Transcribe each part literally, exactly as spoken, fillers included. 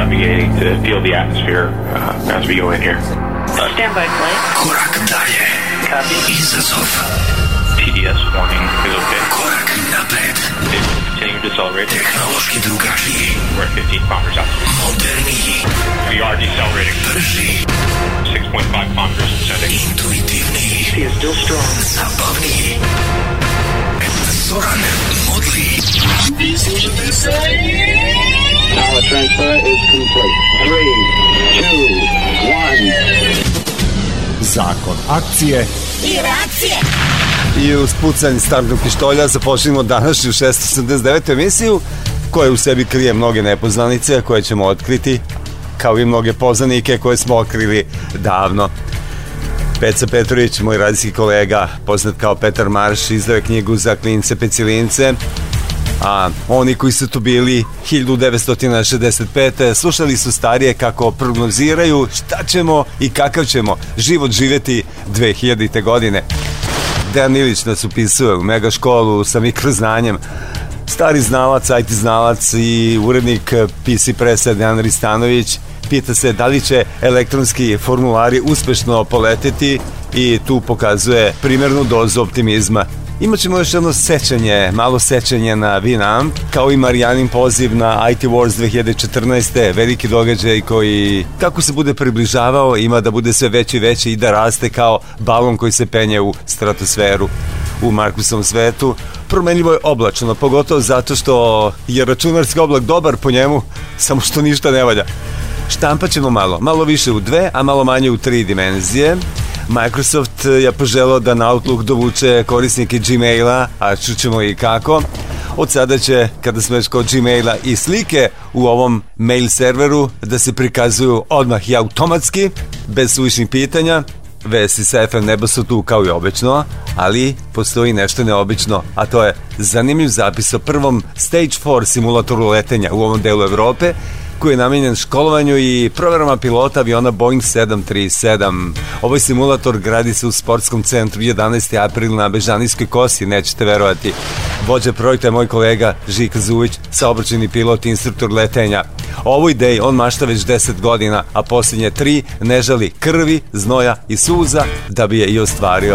navigating to feel the atmosphere uh, as we go in here. Stand by flight. Korak dalje. Copy. Izazov. T D S warning is okay. Korak napred. Continue decelerating. Tehnološki drugačiji. We're at fifteen kilometers altitude. Moderniji. We are decelerating. Brži. six point five kilometers descending. Intuitivniji. She is still strong. Zabavniji. Zoran Modli. Power transfer is complete. Three, two, one. Zakon akcije i reakcije. I uz pucanje startnog pištolja započnemo današnju šesto osamdeset devetu emisiju koja u sebi krije mnoge nepoznanice koje ćemo otkriti, kao i mnoge poznanike koje smo otkrili davno. Peca Petrović, moj radijski kolega, poznat kao Petar Marš, izdao je knjigu za klince pecilince, a oni koji su tu bili hiljadu devetsto šezdeset pete slušali su starije kako prognoziraju šta ćemo i kakav ćemo život živjeti dve hiljadite godine. Dejan Ilić nas upisuje u mega školu sa mikroznanjem. Stari znalac, I T znalac i urednik P C Pressa Dejan Ristanović pita se da li će elektronski formulari uspešno poleteti i tu pokazuje primjernu dozu optimizma. Imaćemo još jedno sećanje, malo sećanje na Winamp, kao i Marijanin poziv na I T Wars dve hiljade četrnaeste. Veliki događaj koji, kako se bude približavao, ima da bude sve veći i veći i da raste kao balon koji se penje u stratosferu. U Markusovom svetu promenljivo je oblačno, pogotovo zato što je računarski oblak dobar po njemu, samo što ništa ne valja. Štampat ćemo malo, malo više u dve, a malo manje u tri dimenzije. Microsoft je poželao da na Outlook dovuče korisnike Gmaila, a čućemo i kako. Od sada će, kada smo već kod Gmaila, i slike u ovom mail serveru da se prikazuju odmah i automatski, bez suvišnih pitanja. Vesti sa F M neba su tu kao i obično, ali postoji nešto neobično, a to je zanimljiv zapis o prvom Stage četiri simulatoru letenja u ovom delu Evrope, koji je namenjen školovanju i proverama pilota aviona Boeing sedam tri sedam. Ovaj simulator gradi se u sportskom centru jedanaesti april na Bežanijskoj kosi, nećete verovati. Vođa projekta je moj kolega Žika Zuvić, saobraćajni pilot i instruktor letenja. O ovoj ideji on mašta već deset godina, a posljednje tri ne žali krvi, znoja i suza da bi je i ostvario.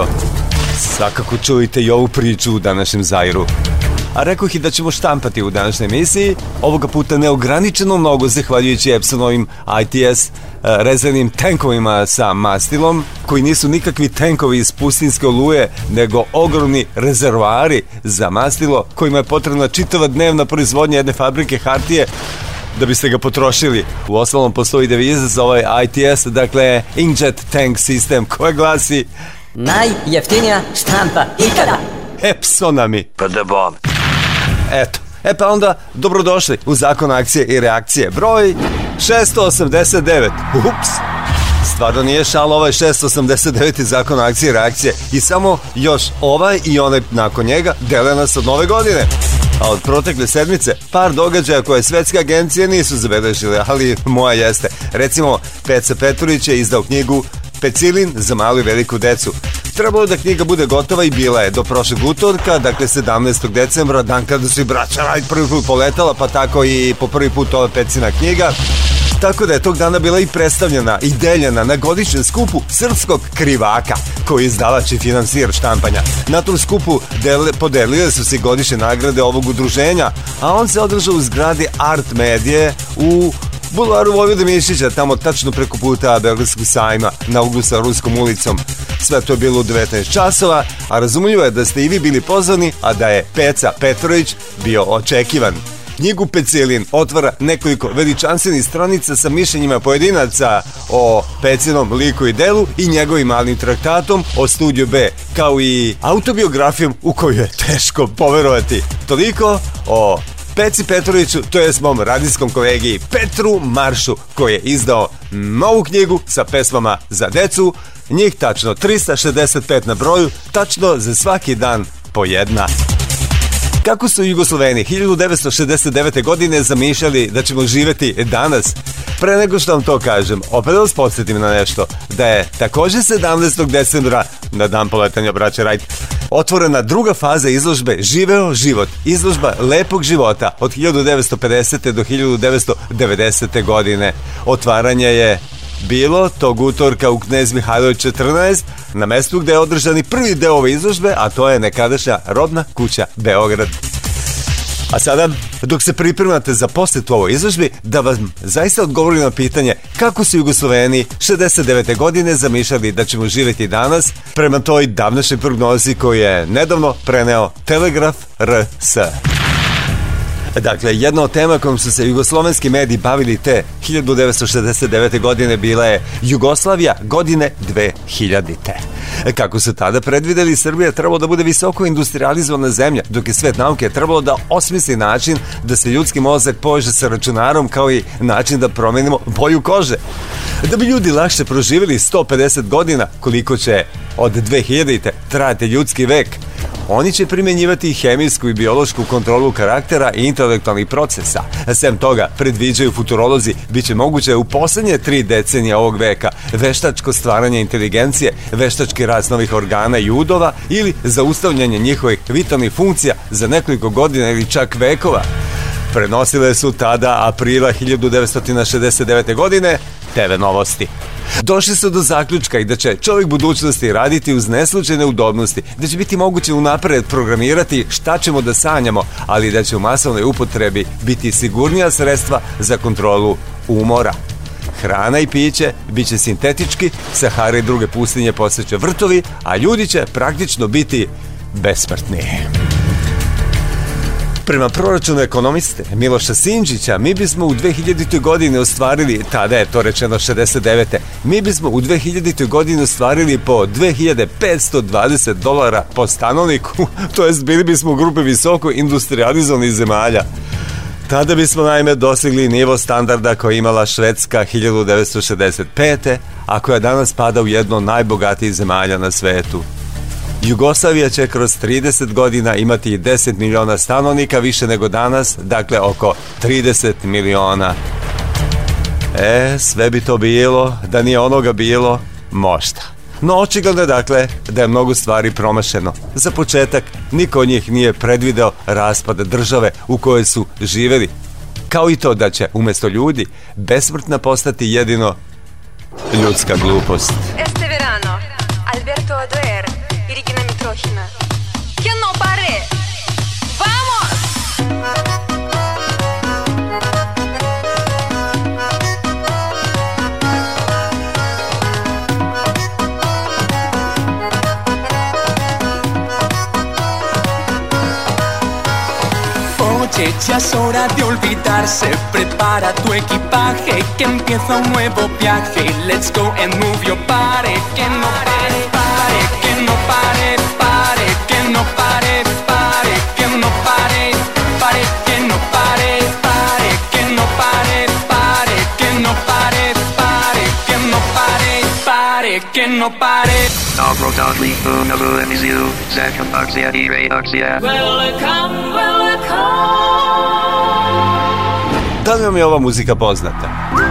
Svakako čujte i ovu priču u današnjem Zairu. A rekoh i da ćemo štampati u današnjoj emisiji, ovoga puta neograničeno mnogo zahvaljujući Epsonovim I T S rezervnim tenkovima sa mastilom, koji nisu nikakvi tenkovi iz pustinske oluje, nego ogromni rezervoari za mastilo kojima je potrebna čitava dnevna proizvodnja jedne fabrike hartije da biste ga potrošili. U ostalom postoji deviza za ovaj I T S, dakle Inkjet Tank System, koja glasi: najjeftinija štampa ikada. Epsonami. Pa da bom. Eto, e pa onda dobrodošli u Zakon akcije i reakcije broj šesto osamdeset devet. Ups, stvarno nije šal, ovaj šesto osamdeset devet Zakon akcije i reakcije i samo još ovaj i onaj nakon njega dele nas od nove godine. A od protekle sedmice par događaja koje svetske agencije nisu zabeležile, ali moja jeste. Recimo, Peca Petrović je izdao knjigu Pecilin za malu i veliku decu. Trebalo da knjiga bude gotova i bila je do prošlog utorka, dakle sedamnaestog decembra, dan kada su i braća Wright prvi put poletala, pa tako i po prvi put ova Pecina knjiga. Tako da je tog dana bila i predstavljena i deljena na godišnjem skupu Srpskog krivaka, koji je izdavač i financijer štampanja. Na tom skupu dele, podelile su se godišnje nagrade ovog udruženja, a on se održao u zgradi Art Medije u Bulevaru Vojvode Mišića, tamo tačno preko puta Beogradskog sajma, na uglu sa Ruskom ulicom. Sve to je bilo u devetnaest časova, a razumljivo je da ste i vi bili pozvani, a da je Peca Petrović bio očekivan. Knjigu Pecilin otvara nekoliko veličanstvenih stranica sa mišljenjima pojedinaca o Pecinom liku i delu i njegovim malim traktatom o Studiju B, kao i autobiografijom u koju je teško poverovati. Toliko o Peci Petroviću, to je s mom radijskom kolegi Petru Maršu, koji je izdao novu knjigu sa pesmama za decu, njih tačno trista šezdeset pet na broju, tačno za svaki dan po jedna. Kako su Jugosloveni hiljadu devetsto šezdeset devete godine zamišljali da ćemo živjeti danas? Pre nego što vam to kažem, opet da vas podsjetim na nešto, da je također sedamnaestog decembra, na dan poletanja braće Wright, otvorena druga faza izložbe Živeo život, izložba lepog života od hiljadu devetsto pedesete do hiljadu devetsto devedesete godine. Otvaranje je bilo tog utorka u Knez Mihajlovi četrnaest, na mestu gde je održani prvi deo ove izložbe, a to je nekadašnja Robna kuća Beograd. A sada, dok se pripremate za posjetu ovoj izložbi, da vam zaista odgovorim na pitanje kako su Jugosloveni šezdeset devete godine zamišljali da ćemo živjeti danas prema toj davnašnjoj prognozi koju je nedavno preneo Telegraf R S. Dakle, jedna od tema kojom su se jugoslovenski mediji bavili te hiljadu devetsto šezdeset devete godine bila je Jugoslavija godine dve hiljadite. Kako su tada predvideli, Srbija trebalo da bude visoko industrializovana zemlja, dok je svet nauke trebalo da osmisli način da se ljudski mozak poveže sa računarom, kao i način da promenimo boju kože. Da bi ljudi lakše proživjeli sto pedeset godina, koliko će od dve hiljadite trajati ljudski vek, oni će primjenjivati hemijsku i biološku kontrolu karaktera i intelektualnih procesa. Sem toga, predviđaju futurolozi, bit će moguće u poslednje tri decenije ovog veka veštačko stvaranje inteligencije, veštački rast novih organa i udova ili zaustavljanje njihovih vitalnih funkcija za nekoliko godina ili čak vekova. Prenosile su tada aprila hiljadu devetsto šezdeset devete godine te ve novosti. Došli su do zaključka i da će čovjek budućnosti raditi uz neslučajne udobnosti, da će biti moguće unapred programirati šta ćemo da sanjamo, ali da će u masovnoj upotrebi biti sigurnija sredstva za kontrolu umora. Hrana i piće bit će sintetički, Sahara i druge pustinje postaće vrtovi, a ljudi će praktično biti besmrtni. Prema proračunu ekonomiste Miloša Sinđića, mi bismo u dve hiljaditoj godini ostvarili, tada je to rečeno šezdeset devete, mi bismo u dve hiljaditoj godini ostvarili po dve hiljade petsto dvadeset dolara po stanovniku, to jest bili bismo u grupi visoko industrializovanih zemalja. Tada bismo naime dosegli nivo standarda koji imala Švedska hiljadu devetsto šezdeset pete, a koja danas pada u jedno od najbogatijih zemalja na svetu. Jugoslavija će kroz trideset godina imati deset miliona stanovnika više nego danas, dakle oko trideset miliona. E, sve bi to bilo, da nije onoga bilo, možda. No očigledno je dakle da je mnogo stvari promašeno. Za početak, niko od njih nije predvideo raspad države u kojoj su živjeli. Kao i to da će umjesto ljudi besmrtna postati jedino ljudska glupost. Este verano, Alberto Adoer y Regina Mitrohina. Que no pare! Vamos! Oye, ya es hora de olvidarse. Prepara tu equipaje, que empieza un nuevo viaje. Let's go and move your body. Que no pare, pare, que no pare, pare, que no pare, pare, que no pare, pare, que no pare, pare, que no pare, pare, que no pare, pare, que no pare, pare, que no pare. Dobro došli u novu emisiju Zakon akcija i reakcija. Welcome, welcome. Da li vam je ova muzika poznata?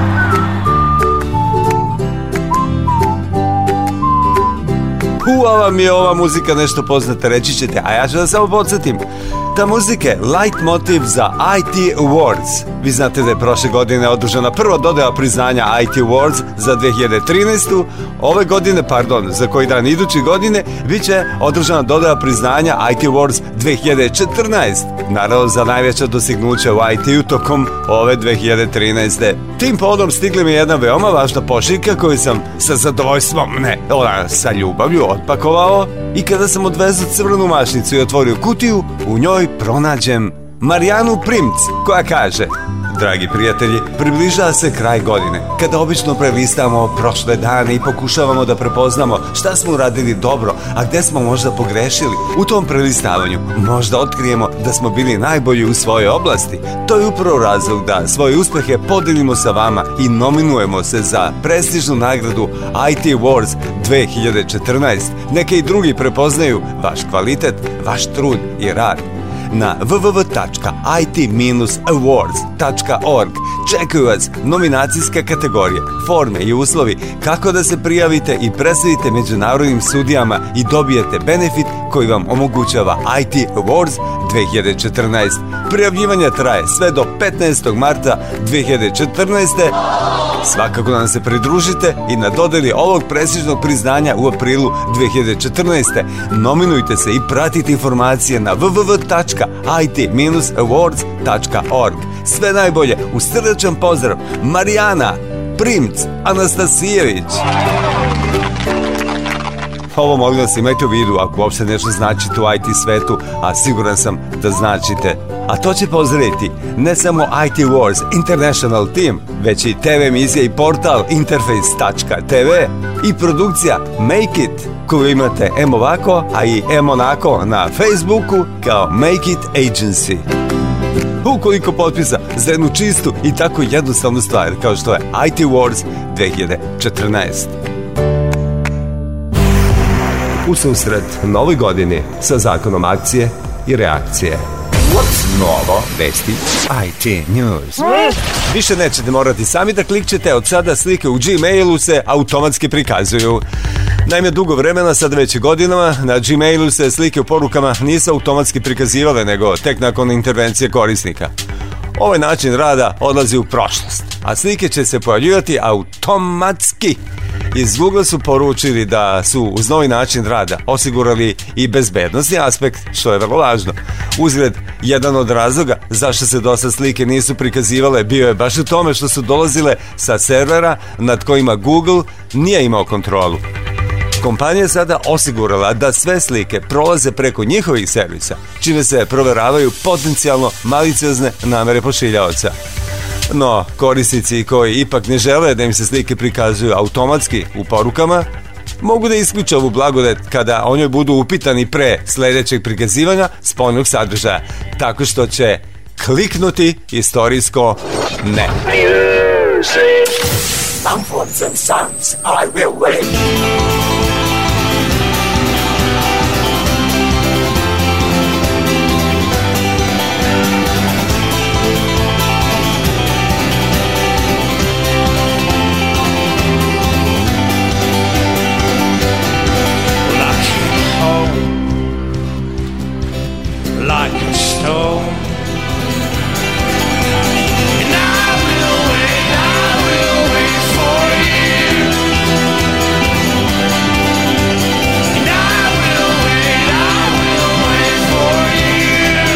Ua vam je ova muzika nešto poznata, reći ćete, a ja ću da samo podsjetim. Ta muzika je light motiv za I T Awards. Vi znate da je prošle godine održana prva dodjela priznanja I T Awards za dve hiljade trinaestu. Ove godine, pardon, za koji dan iduće godine, bit će održana dodjela priznanja I T Awards dve hiljade četrnaeste. Naravno za najveća dostignuća u I T-u tokom ove dve hiljade trinaeste. Tim povodom stigla mi je jedna veoma važna pošiljka koju sam sa zadovoljstvom, ne, ona sa ljubavlju otpakovao i kada sam odvezao crvenu mašnicu i otvorio kutiju, u njoj pronađem Marijanu Primc, koja kaže: dragi prijatelji, približava se kraj godine, kada obično prelistamo prošle dane i pokušavamo da prepoznamo šta smo uradili dobro, a gde smo možda pogrešili. U tom prelistavanju možda otkrijemo da smo bili najbolji u svojoj oblasti. To je upravo razlog da svoje uspehe podelimo sa vama i nominujemo se za prestižnu nagradu I T Awards dve hiljade četrnaeste. Neke i drugi prepoznaju vaš kvalitet, vaš trud i rad. na w w w tačka i t dash awards tačka org. Čekaju vas nominacijske kategorije, forme i uslovi kako da se prijavite i predstavite međunarodnim sudijama i dobijete benefit koji vam omogućava I T Awards dve hiljade četrnaeste. Prijavljivanje traje sve do petnaestog marta dve hiljade četrnaeste. Svakako nam se pridružite i na dodeli ovog prestižnog priznanja u aprilu dve hiljade četrnaeste. Nominujte se i pratite informacije na w w w tačka i t dash awards tačka org. Sve najbolje, uz srdačan pozdrav, Marijana Primc Anastasijević. Ovo molim vas imajte u vidu ako uopšte nešto značite u I T svetu, a siguran sam da značite. A to će pozdraviti ne samo I T Wars International Team, već i T V emisija i portal interface tačka t v i produkcija Make It, koju imate em ovako, a i em onako na Facebooku kao Make It Agency. Ukoliko potpisa za jednu čistu i tako jednostavnu stvar kao što je I T Wars dve hiljade četrnaeste. U susret novoj godini sa zakonom akcije i reakcije. Novo vesti I T News. Više nećete morati sami da klikćete, od sada slike u Gmailu se automatski prikazuju. Naime, dugo vremena, sad već godinama, na Gmailu se slike u porukama nisu automatski prikazivale, nego tek nakon intervencije korisnika. Ovaj način rada odlazi u prošlost, a slike će se pojavljivati automatski. Iz Google su poručili da su uz novi način rada osigurali i bezbednosni aspekt, što je vrlo važno. Uzgled, jedan od razloga zašto se dosta slike nisu prikazivale bio je baš u tome što su dolazile sa servera nad kojima Google nije imao kontrolu. Kompanija je sada osigurala da sve slike prolaze preko njihovih servisa, čime se proveravaju potencijalno maliciozne namere pošiljaoca. No, korisnici koji ipak ne žele da im se slike prikazuju automatski u porukama, mogu da isključe ovu blagodet kada o njoj budu upitani pre sledećeg prikazivanja spoljnog sadržaja, tako što će kliknuti istorijsko ne. Mumfords and Sons, I will win. Like a stone, and I will wait, I will wait for you, and I will wait, I will wait for you.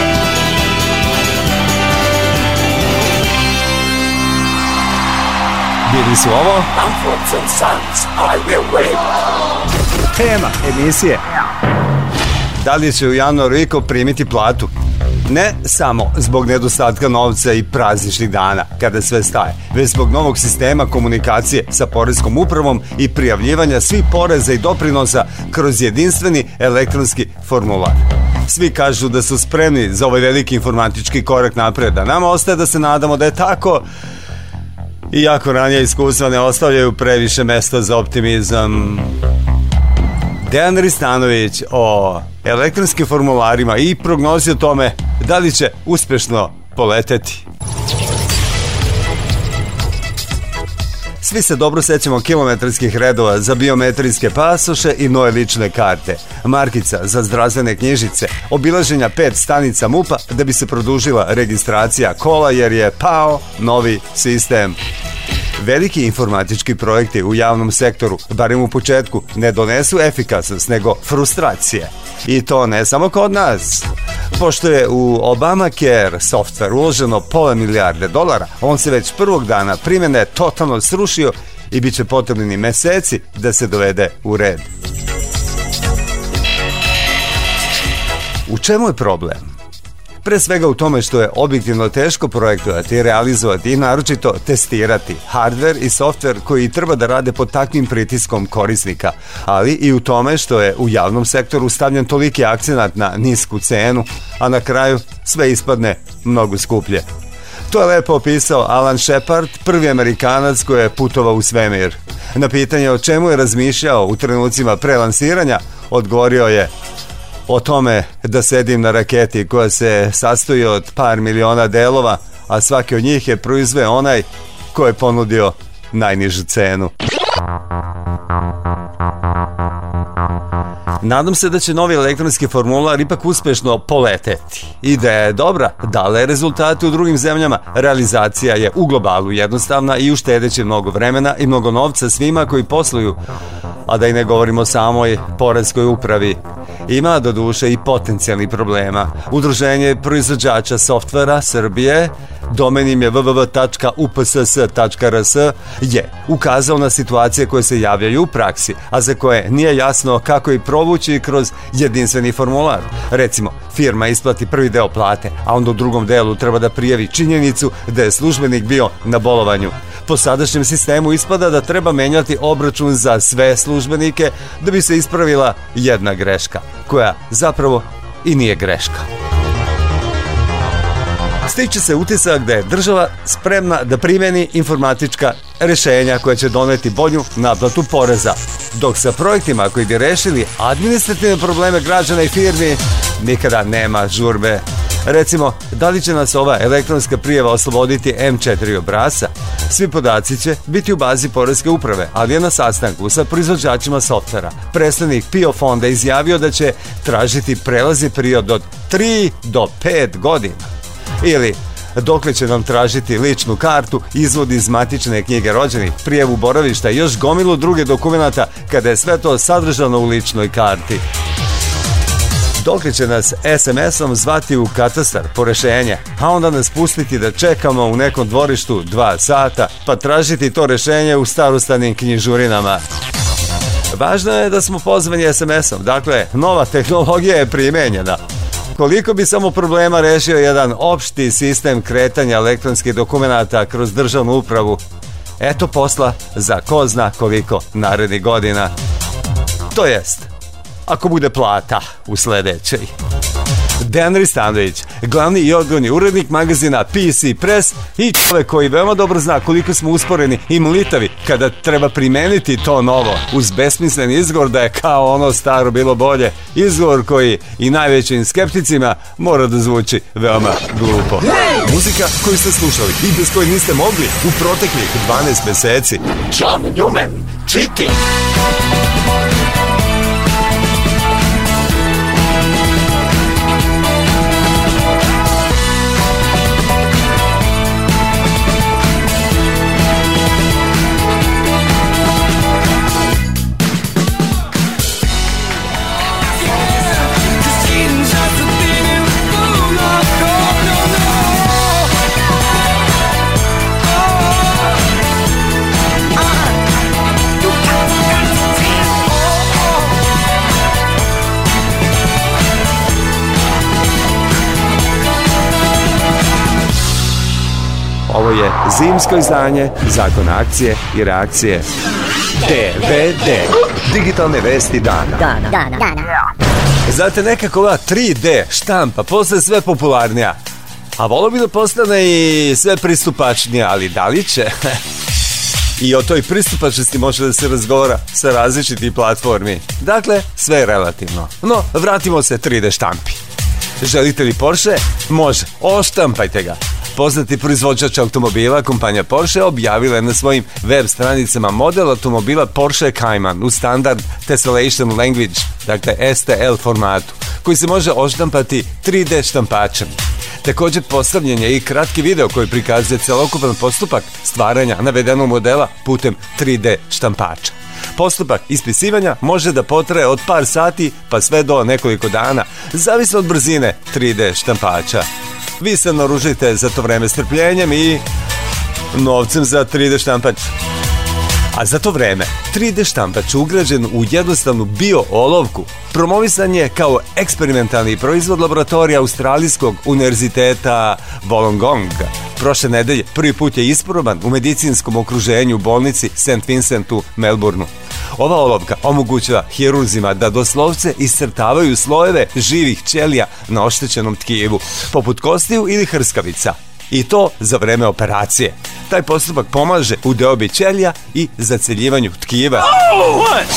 Bili su ovo Mumfords and Sons, I will win. tema emisije. Da li će u januaru iko primiti platu? Ne samo zbog nedostatka novca i prazničnih dana, kada sve staje, već zbog novog sistema komunikacije sa poreskom upravom i prijavljivanja svih poreza i doprinosa kroz jedinstveni elektronski formular. Svi kažu da su spremni za ovaj veliki informatički korak napred, a nama ostaje da se nadamo da je tako, iako ranije iskustva ne ostavljaju previše mesta za optimizam. Dejan Ristanović o elektronskim formularima i prognozi o tome da li će uspešno poleteti. Svi se dobro sećamo kilometarskih redova za biometrijske pasoše i nove lične karte, markica za zdravstvene knjižice, obilaženja pet stanica MUP-a da bi se produžila registracija kola jer je pao novi sistem. Veliki informatički projekti u javnom sektoru, barem u početku, ne donesu efikasnost, nego frustracije. I to ne samo kod nas. Pošto je u Obamacare software uloženo pola milijarde dolara, on se već prvog dana primjene totalno srušio i bit će potrebni meseci da se dovede u red. U čemu je problem? Pre svega u tome što je objektivno teško projektovati i realizovati i naročito testirati hardware i software koji treba da rade pod takvim pritiskom korisnika, ali i u tome što je u javnom sektoru stavljen toliki akcenat na nisku cenu, a na kraju sve ispadne mnogo skuplje. To je lepo opisao Alan Shepard, prvi Amerikanac koji je putovao u svemir. Na pitanje o čemu je razmišljao u trenucima pre lansiranja, odgovorio je: o tome da sedim na raketi koja se sastoji od par miliona delova, a svaki od njih je proizveo onaj ko je ponudio najnižu cenu. Nadam se da će novi elektronski formular ipak uspešno poleteti. Ideja je dobra, dala je rezultate u drugim zemljama, realizacija je u globalu jednostavna i uštedeće mnogo vremena i mnogo novca svima koji posluju, a da i ne govorimo o samoj poreskoj upravi. Ima do duše i potencijalnih problema. Udruženje proizvođača softvera Srbije, domen im je w w w tačka u p s s tačka r s, je ukazao na situacije koje se javljaju u praksi, a za koje nije jasno kako ih provući kroz jedinstveni formular. Recimo, firma isplati prvi deo plate, a onda u drugom delu treba da prijavi činjenicu da je službenik bio na bolovanju. Po sadašnjem sistemu ispada da treba menjati obračun za sve službenike da bi se ispravila jedna greška, koja zapravo i nije greška. Stiče se utisak da je država spremna da primeni informatička rešenja koja će doneti bolju naplatu poreza, dok sa projektima koji bi rešili administrativne probleme građana i firmi nikada nema žurbe. Recimo, da li će nas ova elektronska prijava osloboditi em četiri obrasca? Svi podaci će biti u bazi poreske uprave, ali je na sastanku sa proizvođačima softvera predstavnik P I O fonda izjavio da će tražiti prelazni period od tri do pet godina. Ili, dokle će nam tražiti ličnu kartu, izvod iz matične knjige rođenih, prijavu boravišta i još gomilu druge dokumenata kada je sve to sadržano u ličnoj karti. Dokle će nas es em esom zvati u katastar po rešenje, a onda nas pustiti da čekamo u nekom dvorištu dva sata, pa tražiti to rešenje u starostanim knjižurinama. Važno je da smo pozvani es em esom, dakle, nova tehnologija je primenjena. Koliko bi samo problema rešio jedan opšti sistem kretanja elektronskih dokumenata kroz državnu upravu? Eto posla za ko zna koliko narednih godina. To jest, ako bude plata u sledećoj. Dejan Ristanović, glavni i odgovorni urednik magazina P C Press i čovek koji veoma dobro zna koliko smo usporeni i mlitavi kada treba primeniti to novo, uz besmislen izgovor da je kao ono staro bilo bolje, izgovor koji i najvećim skepticima mora da zvuči veoma glupo. Muzika koju ste slušali i bez koje niste mogli u proteklih dvanaest meseci. John Newman, Cheating. Ovo je zimsko izdanje Zakona akcije i reakcije. D V D. Digitalne vesti dana. Dana. Dana. Dana. Znate, nekako ova tri D štampa postaje sve popularnija. A volio bi da postane i sve pristupačnija, ali da li će? I o toj pristupačnosti može da se razgovara sa različitih platformi. Dakle, sve je relativno. No, vratimo se tri D štampi. Želite li Porsche? Može, oštampajte ga. Poznati proizvođač automobila, kompanija Porsche, objavila je na svojim web stranicama model automobila Porsche Cayman u standard tessellation language, dakle S T L formatu, koji se može oštampati tri D štampačem. Također postavljen je i kratki video koji prikazuje celokupan postupak stvaranja navedenog modela putem tri D štampača. Postupak ispisivanja može da potraje od par sati pa sve do nekoliko dana, zavisno od brzine tri D štampača. Vi se naružite za to vreme strpljenjem i novcem za tri D štampač. A za to vreme tri D štampač ugrađen u jednostavnu bio olovku promovisan je kao eksperimentalni proizvod laboratorija Australijskog univerziteta Wollongong. Prošle nedelje prvi put je isproban u medicinskom okruženju u bolnici Saint Vincent u Melbourneu. Ova olovka omogućava hirurzima da doslovce iscrtavaju slojeve živih ćelija na oštećenom tkivu, poput kostiju ili hrskavica. I to za vreme operacije. Taj postupak pomaže u deobi ćelija i zaceljivanju tkiva.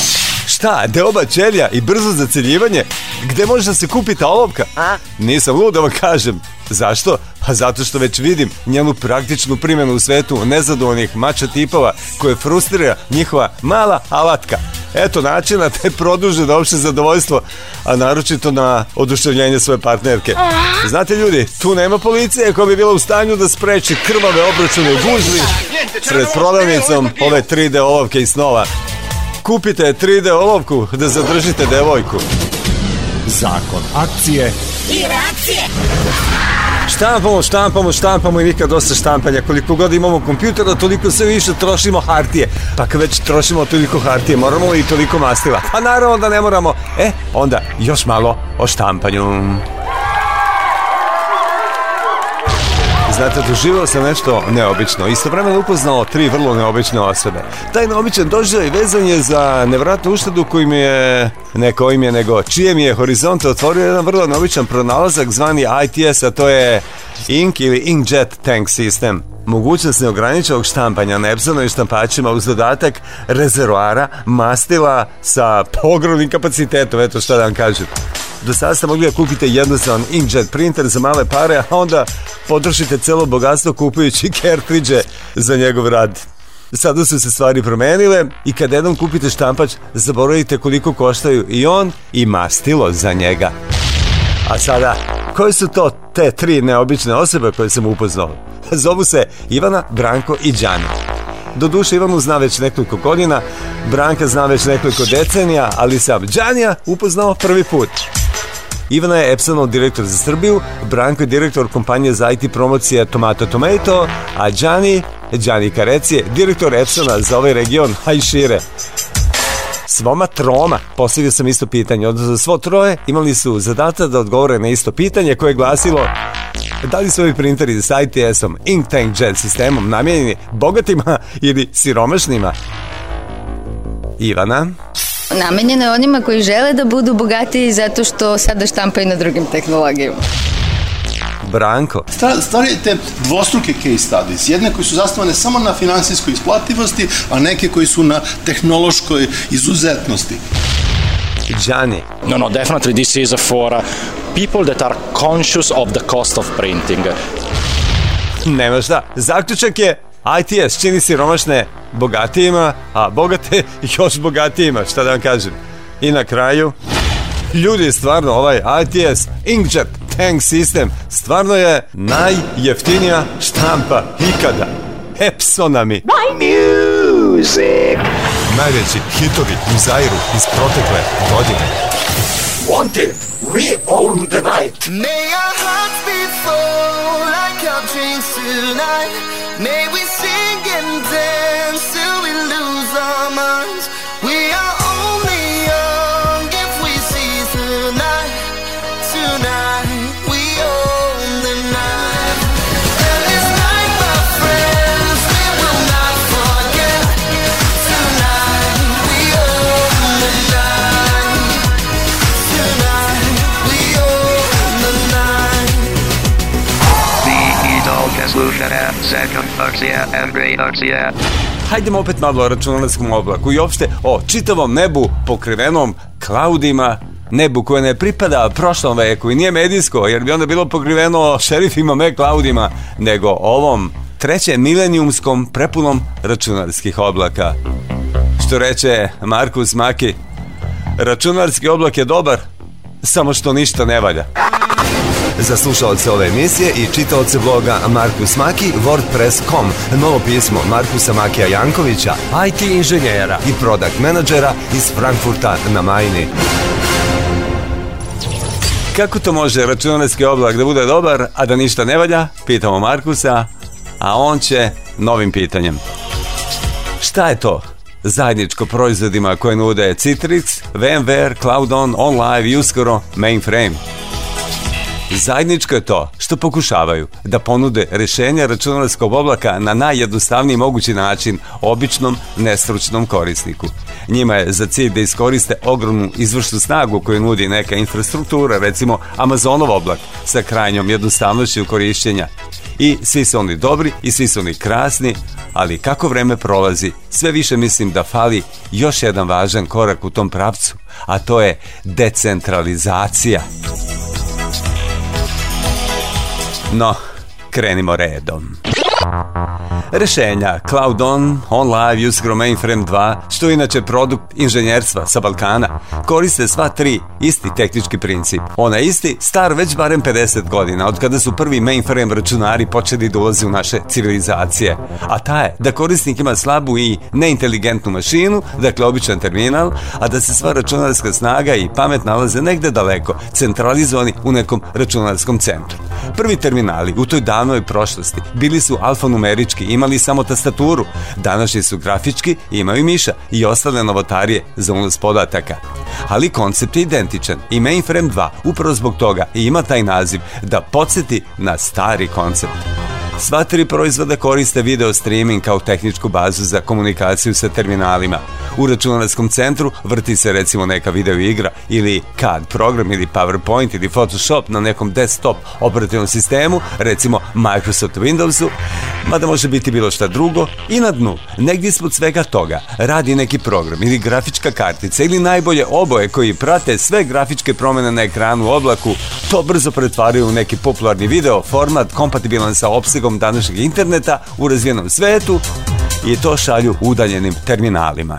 Šta, deoba ćelija i brzo zaceljivanje? Gde može da se kupi ta olovka? A? Nisam lud da vam kažem. Zašto? Pa zato što već vidim njenu praktičnu primjenu u svetu nezadovoljnih mača tipova koje frustrira njihova mala alatka. Eto načina te produže na opšte zadovoljstvo, a naročito na oduševljenje svoje partnerke. Znate ljudi, tu nema policije koja bi bila u stanju da spreči krvave obračune u gužvi pred prodavnicom ove tri D olovke i snova. Kupite tri D olovku da zadržite devojku. Zakon akcije I reakcije. Štampamo, štampamo, štampamo i nikad dosta štampanja. Koliko god imamo kompjutera, toliko sve više trošimo hartije. Pa kad već trošimo toliko hartije, moramo li i toliko mastila? Pa naravno da ne moramo. E, onda još malo o štampanju. Znate, doživio sam nešto neobično. Istovremeno upoznao tri vrlo neobične osobe. Taj neobičan doživljaj vezan je za nevratnu uštedu koji mi je, ne kojim je nego čije mi je horizont otvorio jedan vrlo neobičan pronalazak zvani I T S, a to je Ink ili Inkjet Tank System. Mogućnost neograničenog štampanja na Epsonovim štampačima uz dodatak rezervoara mastila sa ogromnim kapacitetom, eto šta da vam kažem. Do sada ste mogli da kupite jednostavan inkjet printer za male pare, a onda potrošite celo bogatstvo kupujući kertridže za njegov rad. Sada su se stvari promenile i kad jednom kupite štampač, zaboravite koliko koštaju i on i mastilo za njega. A sada, koje su to te tri neobične osobe koje sam upoznao? Zovu se Ivana, Branko i Đani. Doduše Ivanu zna već nekoliko godina, Branka zna već nekoliko decenija, ali sam Đanija upoznao prvi put. Ivana je Epsonov direktor za Srbiju, Branko je direktor kompanije za I T promocije Tomato Tomato, a Đani, Đani Karec je direktor Epsona za ovaj region, a i šire. Svoma troma postavio sam isto pitanje, odnosno svo troje imali su zadatak da odgovore na isto pitanje koje je glasilo: da li su ovi printeri sa I T S-om, Ink Tank Jet sistemom namijenjeni bogatima ili siromašnima? Ivana? Namenjeno je onima koji žele da budu bogatiji zato što sada štampaju na drugim tehnologijama. Branko? Stvarite dvostruke case studies, jedne koji su zasnovane samo na finansijskoj isplativosti, a neke koji su na tehnološkoj izuzetnosti. Đani? No, no, definitely this is for people that are conscious of the cost of printing. Nema šta, zaključak je I T S čini siromašne bogatijima, a bogate još bogatijima, šta da vam kažem. I na kraju, ljudi, stvarno ovaj I T S Inkjet Tank System stvarno je najjeftinija štampa ikada. Epsonami. Music. Najveći hitovi u Zairu iz protekle godine. Wanted, we own the night. May our hearts be full like our dreams tonight. May we sing and dance till we lose our minds. We are only young if we seize the night. Tonight we own the night. And this night, my friends, we will not forget. Tonight we own the night. Tonight we own the night. The Idol Slušara, Second Akcija, Andrej Akcija. Hajdemo opet malo o računarskom oblaku i opšte o čitavom nebu pokrivenom klaudima, nebu koje ne pripada prošlom veku i nije medijsko, jer bi onda bilo pokriveno šerifima, me klaudima, nego ovom trećem milenijumskom prepunom računarskih oblaka. Što reče Markus Maki, računarski oblak je dobar, samo što ništa ne valja. Za slušalce ove emisije i čitaoce bloga Markus Maki, WordPress dot com, novo pismo Markusa Makija Jankovića, I T inženjera i product menadžera iz Frankfurta na Majni. Kako to može računarski oblak da bude dobar, a da ništa ne valja? Pitamo Markusa, a on će novim pitanjem. Šta je to zajedničko proizvodima koje nude Citrix, VMware, Cloudon, OnLive i uskoro Mainframe? Zajedničko je to što pokušavaju da ponude rješenja računarskog oblaka na najjednostavniji mogući način običnom, nestručnom korisniku. Njima je za cilj da iskoriste ogromnu izvršnu snagu koju nudi neka infrastruktura, recimo Amazonov oblak, sa krajnjom jednostavnošću korišćenja. I svi su oni dobri i svi su oni krasni, ali kako vreme prolazi, sve više mislim da fali još jedan važan korak u tom pravcu, a to je decentralizacija. No, krenimo redom. Rešenja Cloud On, OnLive, Usagro Mainframe dva, što je inače produkt inženjerstva sa Balkana, koriste sva tri isti tehnički princip. Ona je isti, star već barem pedeset godina, od kada su prvi mainframe računari počeli da ulaze u naše civilizacije. A ta je da korisnik ima slabu i neinteligentnu mašinu, dakle običan terminal, a da se sva računarska snaga i pamet nalaze negde daleko, centralizovani u nekom računarskom centru. Prvi terminali u toj davnoj prošlosti bili su alfanumerički, imali samo tastaturu. Današnji su grafički, imaju miša i ostale novotarije za unos podataka. Ali koncept je identičan i Mainframe dva upravo zbog toga i ima taj naziv da podsjeti na stari koncept. Sva tri proizvoda koriste video streaming kao tehničku bazu za komunikaciju sa terminalima. U računarskom centru vrti se recimo neka video igra ili C A D program ili PowerPoint ili Photoshop na nekom desktop operativnom sistemu, recimo Microsoft Windowsu, mada može biti bilo šta drugo, i na dnu, negdje ispod svega toga, radi neki program ili grafička kartica ili najbolje oboje koji prate sve grafičke promjene na ekranu u oblaku, to brzo pretvaraju u neki popularni video format kompatibilan sa opsegom današnjeg interneta u razvijenom svetu i to šalju udaljenim terminalima.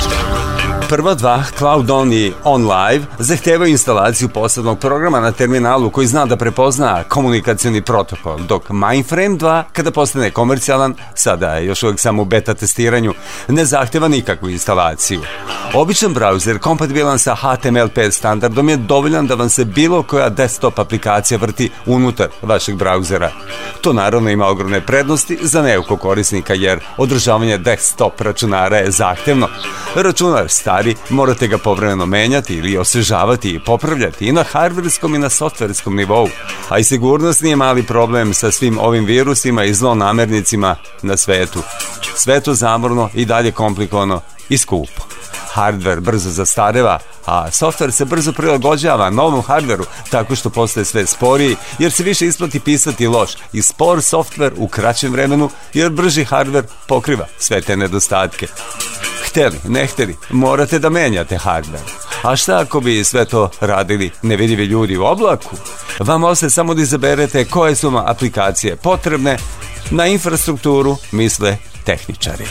Prva dva, Cloud On i OnLive, zahtevaju instalaciju posebnog programa na terminalu koji zna da prepozna komunikacioni protokol, dok Mainframe dva, kada postane komercijalan, sada je još uvijek samo u beta testiranju, ne zahteva nikakvu instalaciju. Običan browser kompatibilan sa H T M L pet standardom je dovoljan da vam se bilo koja desktop aplikacija vrti unutar vašeg browsera. To naravno ima ogromne prednosti za neukog korisnika jer održavanje desktop računara je zahtevno. Računar stari, morate ga povremeno menjati ili osvežavati i popravljati i na hardverskom i na softverskom nivou. A i sigurnost nije mali problem sa svim ovim virusima i zlonamernicima na svetu. Sve to zamorno i dalje komplikovano i skupo. Hardware brzo zastareva, a software se brzo prilagođava novom hardveru tako što postaje sve sporiji jer se više isplati pisati loš i spor software u kraćem vremenu jer brži hardware pokriva sve te nedostatke. Hteli, ne hteli, morate da menjate hardware. A šta ako bi sve to radili nevidljivi ljudi u oblaku? Vam ostaje samo da izaberete koje su vam aplikacije potrebne, na infrastrukturu misle tehničari.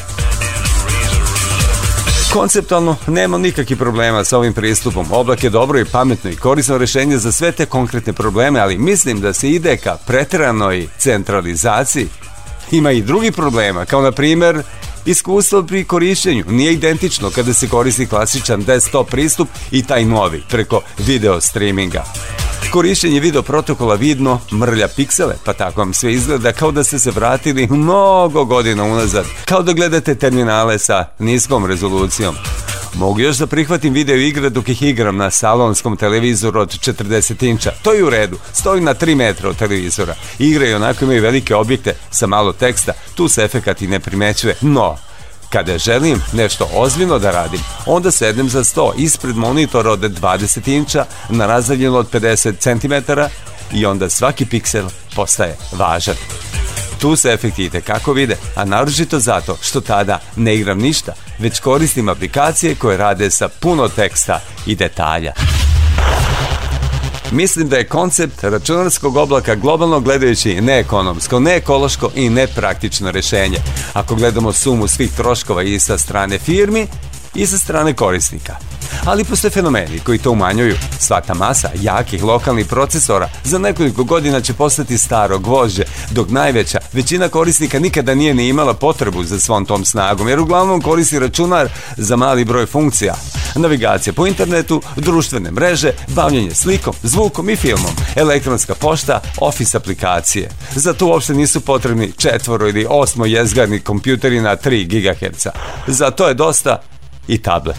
Konceptualno nema nikakvih problema sa ovim pristupom. Oblak je dobro i pametno i korisno rješenje za sve te konkretne probleme, ali mislim da se ide ka pretjeranoj centralizaciji. Ima i drugih problema, kao na primjer iskustvo pri korištenju nije identično kada se koristi klasičan desktop pristup i taj novi preko video streaminga. Korištenje video protokola vidno mrlja piksele, pa tako vam sve izgleda kao da ste se vratili mnogo godina unazad, kao da gledate terminale sa niskom rezolucijom. Mogu još da prihvatim video igre dok ih igram na salonskom televizoru od četrdeset inča. To je u redu, stoji na tri metra od televizora. Igre i onako imaju velike objekte sa malo teksta, tu se efekat i ne primećuje. No, kada želim nešto ozbiljno da radim, onda sednem za sto ispred monitora od dvadeset inča na razdaljinu od pedeset centimetara i onda svaki piksel postaje važan. Tu se efekti itekako vide, a naročito zato što tada ne igram ništa, već koristim aplikacije koje rade sa puno teksta i detalja. Mislim da je koncept računarskog oblaka globalno gledajući neekonomsko, neekološko i nepraktično rješenje. Ako gledamo sumu svih troškova i sa strane firmi i sa strane korisnika. Ali postoje fenomeni koji to umanjuju. Sva ta masa jakih lokalnih procesora za nekoliko godina će postati staro gvožđe, dok najveća većina korisnika nikada nije ni imala potrebu za svom tom snagom, jer uglavnom koristi računar za mali broj funkcija. Navigacija po internetu, društvene mreže, bavljenje slikom, zvukom i filmom, elektronska pošta, office aplikacije. Za to uopšte nisu potrebni četvoro ili osmo jezgarni kompjuteri na tri gigaherca. Za to je dosta i tablet.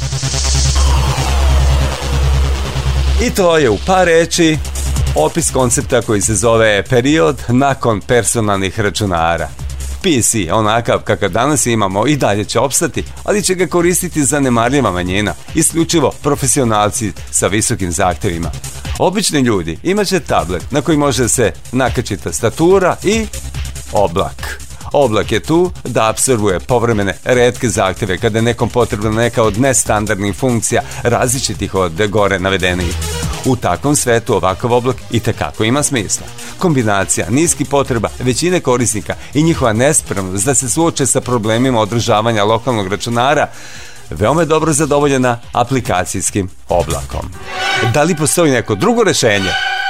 I to je u par reči opis koncepta koji se zove period nakon personalnih računara. P C, onakav kakav danas imamo, i dalje će opstati, ali će ga koristiti zanemarljiva manjina, isključivo profesionalci sa visokim zahtevima. Obični ljudi imat će tablet na koji može se nakačiti tastatura i oblak. Oblak je tu da apsorbuje povremene retke zahteve kada je nekom potrebna neka od nestandardnih funkcija različitih od gore navedenih. U takvom svetu ovakav oblak itekako ima smisla. Kombinacija niskih potreba većine korisnika i njihova nespremnost da se suoče sa problemima održavanja lokalnog računara veoma je dobro zadovoljena aplikacijskim oblakom. Da li postoji neko drugo rešenje?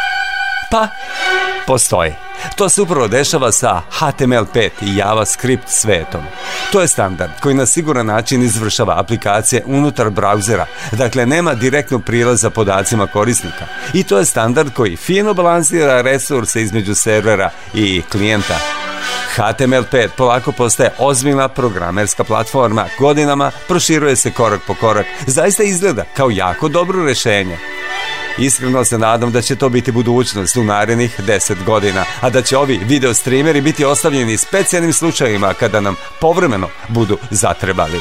Pa, postoji. To se upravo dešava sa H T M L pet i JavaScript svetom. To je standard koji na siguran način izvršava aplikacije unutar brauzera, dakle nema direktnog prilaza podacima korisnika. I to je standard koji fino balansira resurse između servera i klijenta. H T M L pet polako postaje ozbiljna programerska platforma, godinama proširuje se korak po korak, zaista izgleda kao jako dobro rešenje. Iskreno se nadam da će to biti budućnost u narednih deset godina, a da će ovi video streameri biti ostavljeni specijalnim slučajevima kada nam povremeno budu zatrebali.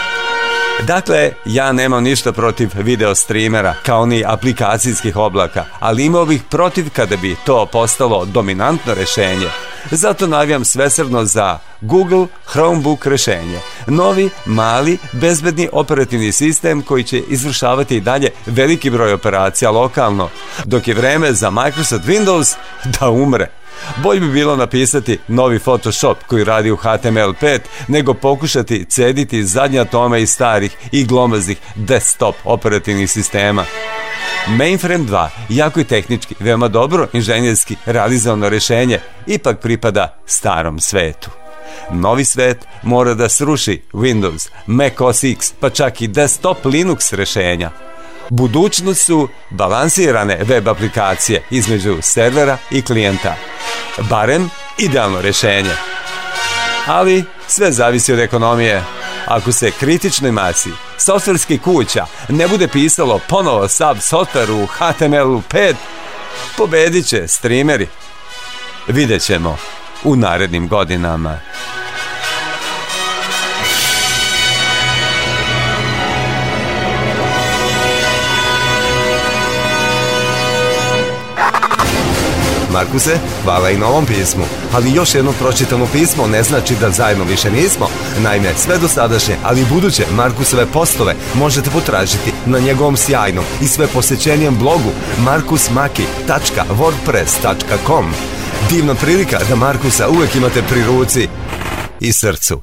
Dakle, ja nemam ništa protiv video streamera kao ni aplikacijskih oblaka, ali imao bih protiv kada bi to postalo dominantno rešenje. Zato navijam svesrdno za Google Chromebook rešenje. Novi, mali, bezbedni operativni sistem koji će izvršavati i dalje veliki broj operacija lokalno, dok je vreme za Microsoft Windows da umre. Bolje bi bilo napisati novi Photoshop koji radi u H T M L pet nego pokušati cediti zadnje atome iz starih i glomaznih desktop operativnih sistema. Mainframe dva, jako i tehnički, veoma dobro inženjerski realizovano rešenje, ipak pripada starom svetu. Novi svet mora da sruši Windows, Mac O S X, pa čak i desktop Linux rešenja. Budućnost su balansirane web aplikacije između servera i klijenta. Barem idealno rešenje. Ali sve zavisi od ekonomije. Ako se kritičnoj masi softverskih kuća ne bude pisalo ponovo sub software u H T M L pet, pobedit će streameri. Vidjet ćemo u narednim godinama. Markuse, hvala i na ovom pismu, ali još jedno pročitano pismo ne znači da zajedno više nismo. Naime, sve dosadašnje, ali i buduće Markusove postove možete potražiti na njegovom sjajnom i sve posjećenijem blogu markus maki tačka wordpress tačka com. Divna prilika da Markusa uvek imate pri ruci i srcu.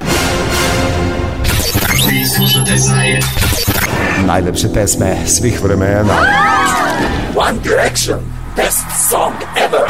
Najlepše pesme svih vremena. One Direction, best song ever.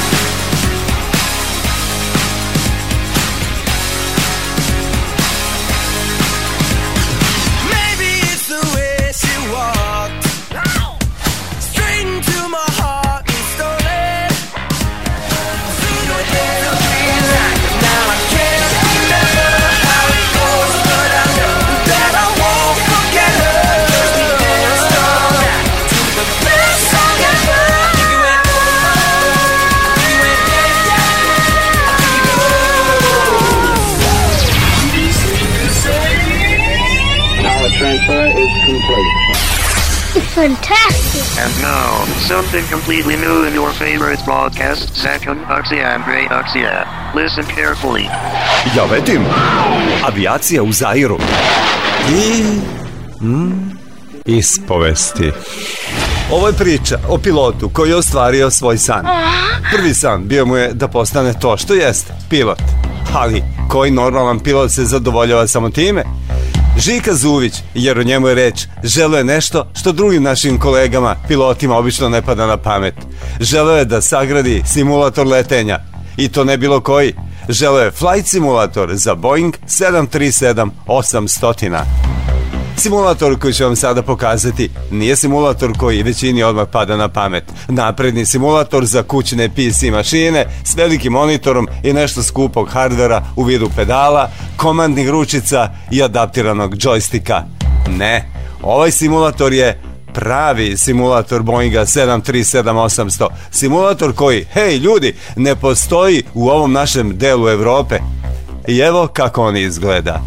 Fantastic! And now, something completely new in your favorite broadcast, Zakon Akcija and Ray Akcija. Listen carefully. Ja vedim, avijacija u Zairu. I... Mm, ispovesti. Ovo je priča o pilotu koji je ostvario svoj san. Prvi san bio mu je da postane to što jeste, pilot. Ali, koji normalan pilot se zadovoljava samo time? Žika Zuvić, jer o njemu je reč, želeo je nešto što drugim našim kolegama, pilotima, obično ne pada na pamet. Želeo je da sagradi simulator letenja. I to ne bilo koji. Želeo je flight simulator za Boeing sedam tri sedam osamsto. Simulator koji ću vam sada pokazati nije simulator koji većini odmah pada na pamet. Napredni simulator za kućne P C mašine s velikim monitorom i nešto skupog hardvera u vidu pedala, komandnih ručica i adaptiranog džojstika. Ne, ovaj simulator je pravi simulator Boeinga sedam tri sedam osamsto. Simulator koji, hej ljudi, ne postoji u ovom našem delu Evrope. I evo kako on izgleda.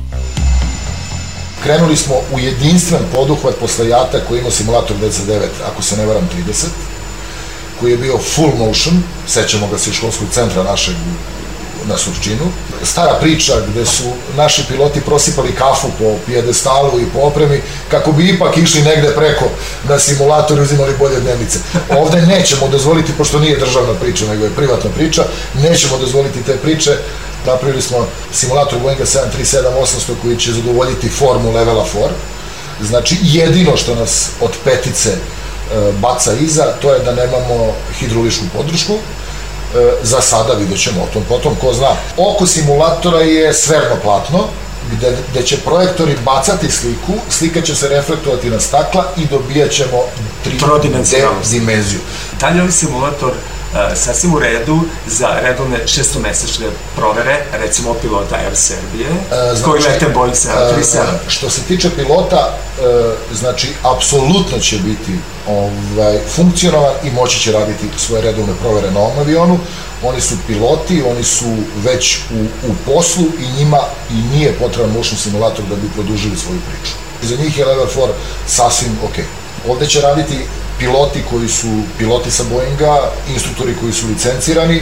Krenuli smo u jedinstven poduhvat posle Jata koji ima simulator devedeset devet, ako se ne varam trideset, koji je bio full motion, sećamo ga se iz školskog centra našeg na Surčinu. Stara priča gde su naši piloti prosipali kafu po pijedestalu i po opremi kako bi ipak išli negde preko na simulator i uzimali bolje dnevnice. Ovde nećemo dozvoliti, pošto nije državna priča, nego je privatna priča, nećemo dozvoliti te priče. Napravili smo simulator Boeinga sedam tri sedam osamsto koji će zadovoljiti formu levela četiri. Znači, jedino što nas od petice e, baca iza, to je da nemamo hidroličku podršku. E, za sada vidjet ćemo o tom potom, ko zna. Oko simulatora je sferno platno, gde, gde će projektori bacati sliku, slika će se reflektovati na stakla i dobijat ćemo trodimenziju. Da li je ovaj simulator Uh, sasvim u redu za redovne šestomesečne provere, recimo pilota Air Serbije, uh, znači, koji lete Boeing sedam tri sedam? Uh, što se tiče pilota, uh, znači, apsolutno će biti ovaj, funkcionalan i moći će raditi svoje redovne provere na ovom avionu. Oni su piloti, oni su već u, u poslu i njima i nije potreban motion simulator da bi produžili svoju priču. Za njih je level četiri sasvim ok. Ovde će raditi piloti koji su piloti sa Boeinga, instruktori koji su licencirani. E,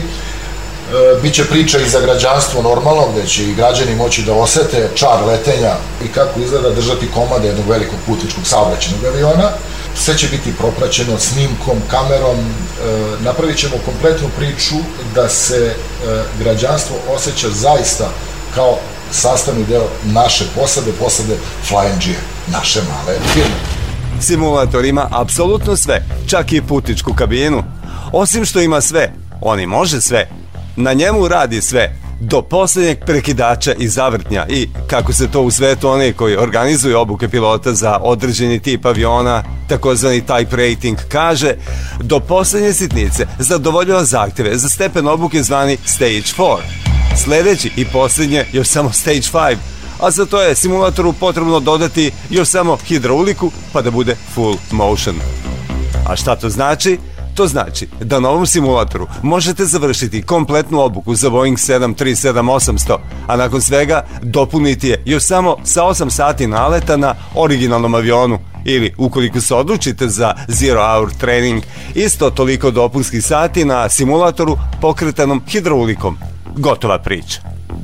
biće priča i za građanstvo normalno, gde će i građani moći da osete čar letenja i kako izgleda držati komande jednog velikog putničkog saobraćajnog aviona. Sve će biti propraćeno snimkom, kamerom. E, napravit ćemo kompletnu priču da se e, građanstvo osjeća zaista kao sastavni deo naše posade, posade Flying G, naše male firme. Simulator ima apsolutno sve, čak i putničku kabinu. Osim što ima sve, on i može sve. Na njemu radi sve, do posljednjeg prekidača i zavrtnja i, kako se to u svetu oni koji organizuju obuke pilota za određeni tip aviona, takozvani type rating, kaže, do posljednje sitnice zadovoljava zahtjeve za stepen obuke zvani Stage četiri. Sljedeći i posljednje još samo Stage pet, a za to je simulatoru potrebno dodati još samo hidrauliku pa da bude full motion. A šta to znači? To znači da na ovom simulatoru možete završiti kompletnu obuku za Boeing sedam tri sedam osamsto, a nakon svega dopuniti je još samo sa osam sati naleta na originalnom avionu ili, ukoliko se odlučite za zero hour trening, isto toliko dopunskih sati na simulatoru pokretanom hidraulikom. Gotova priča.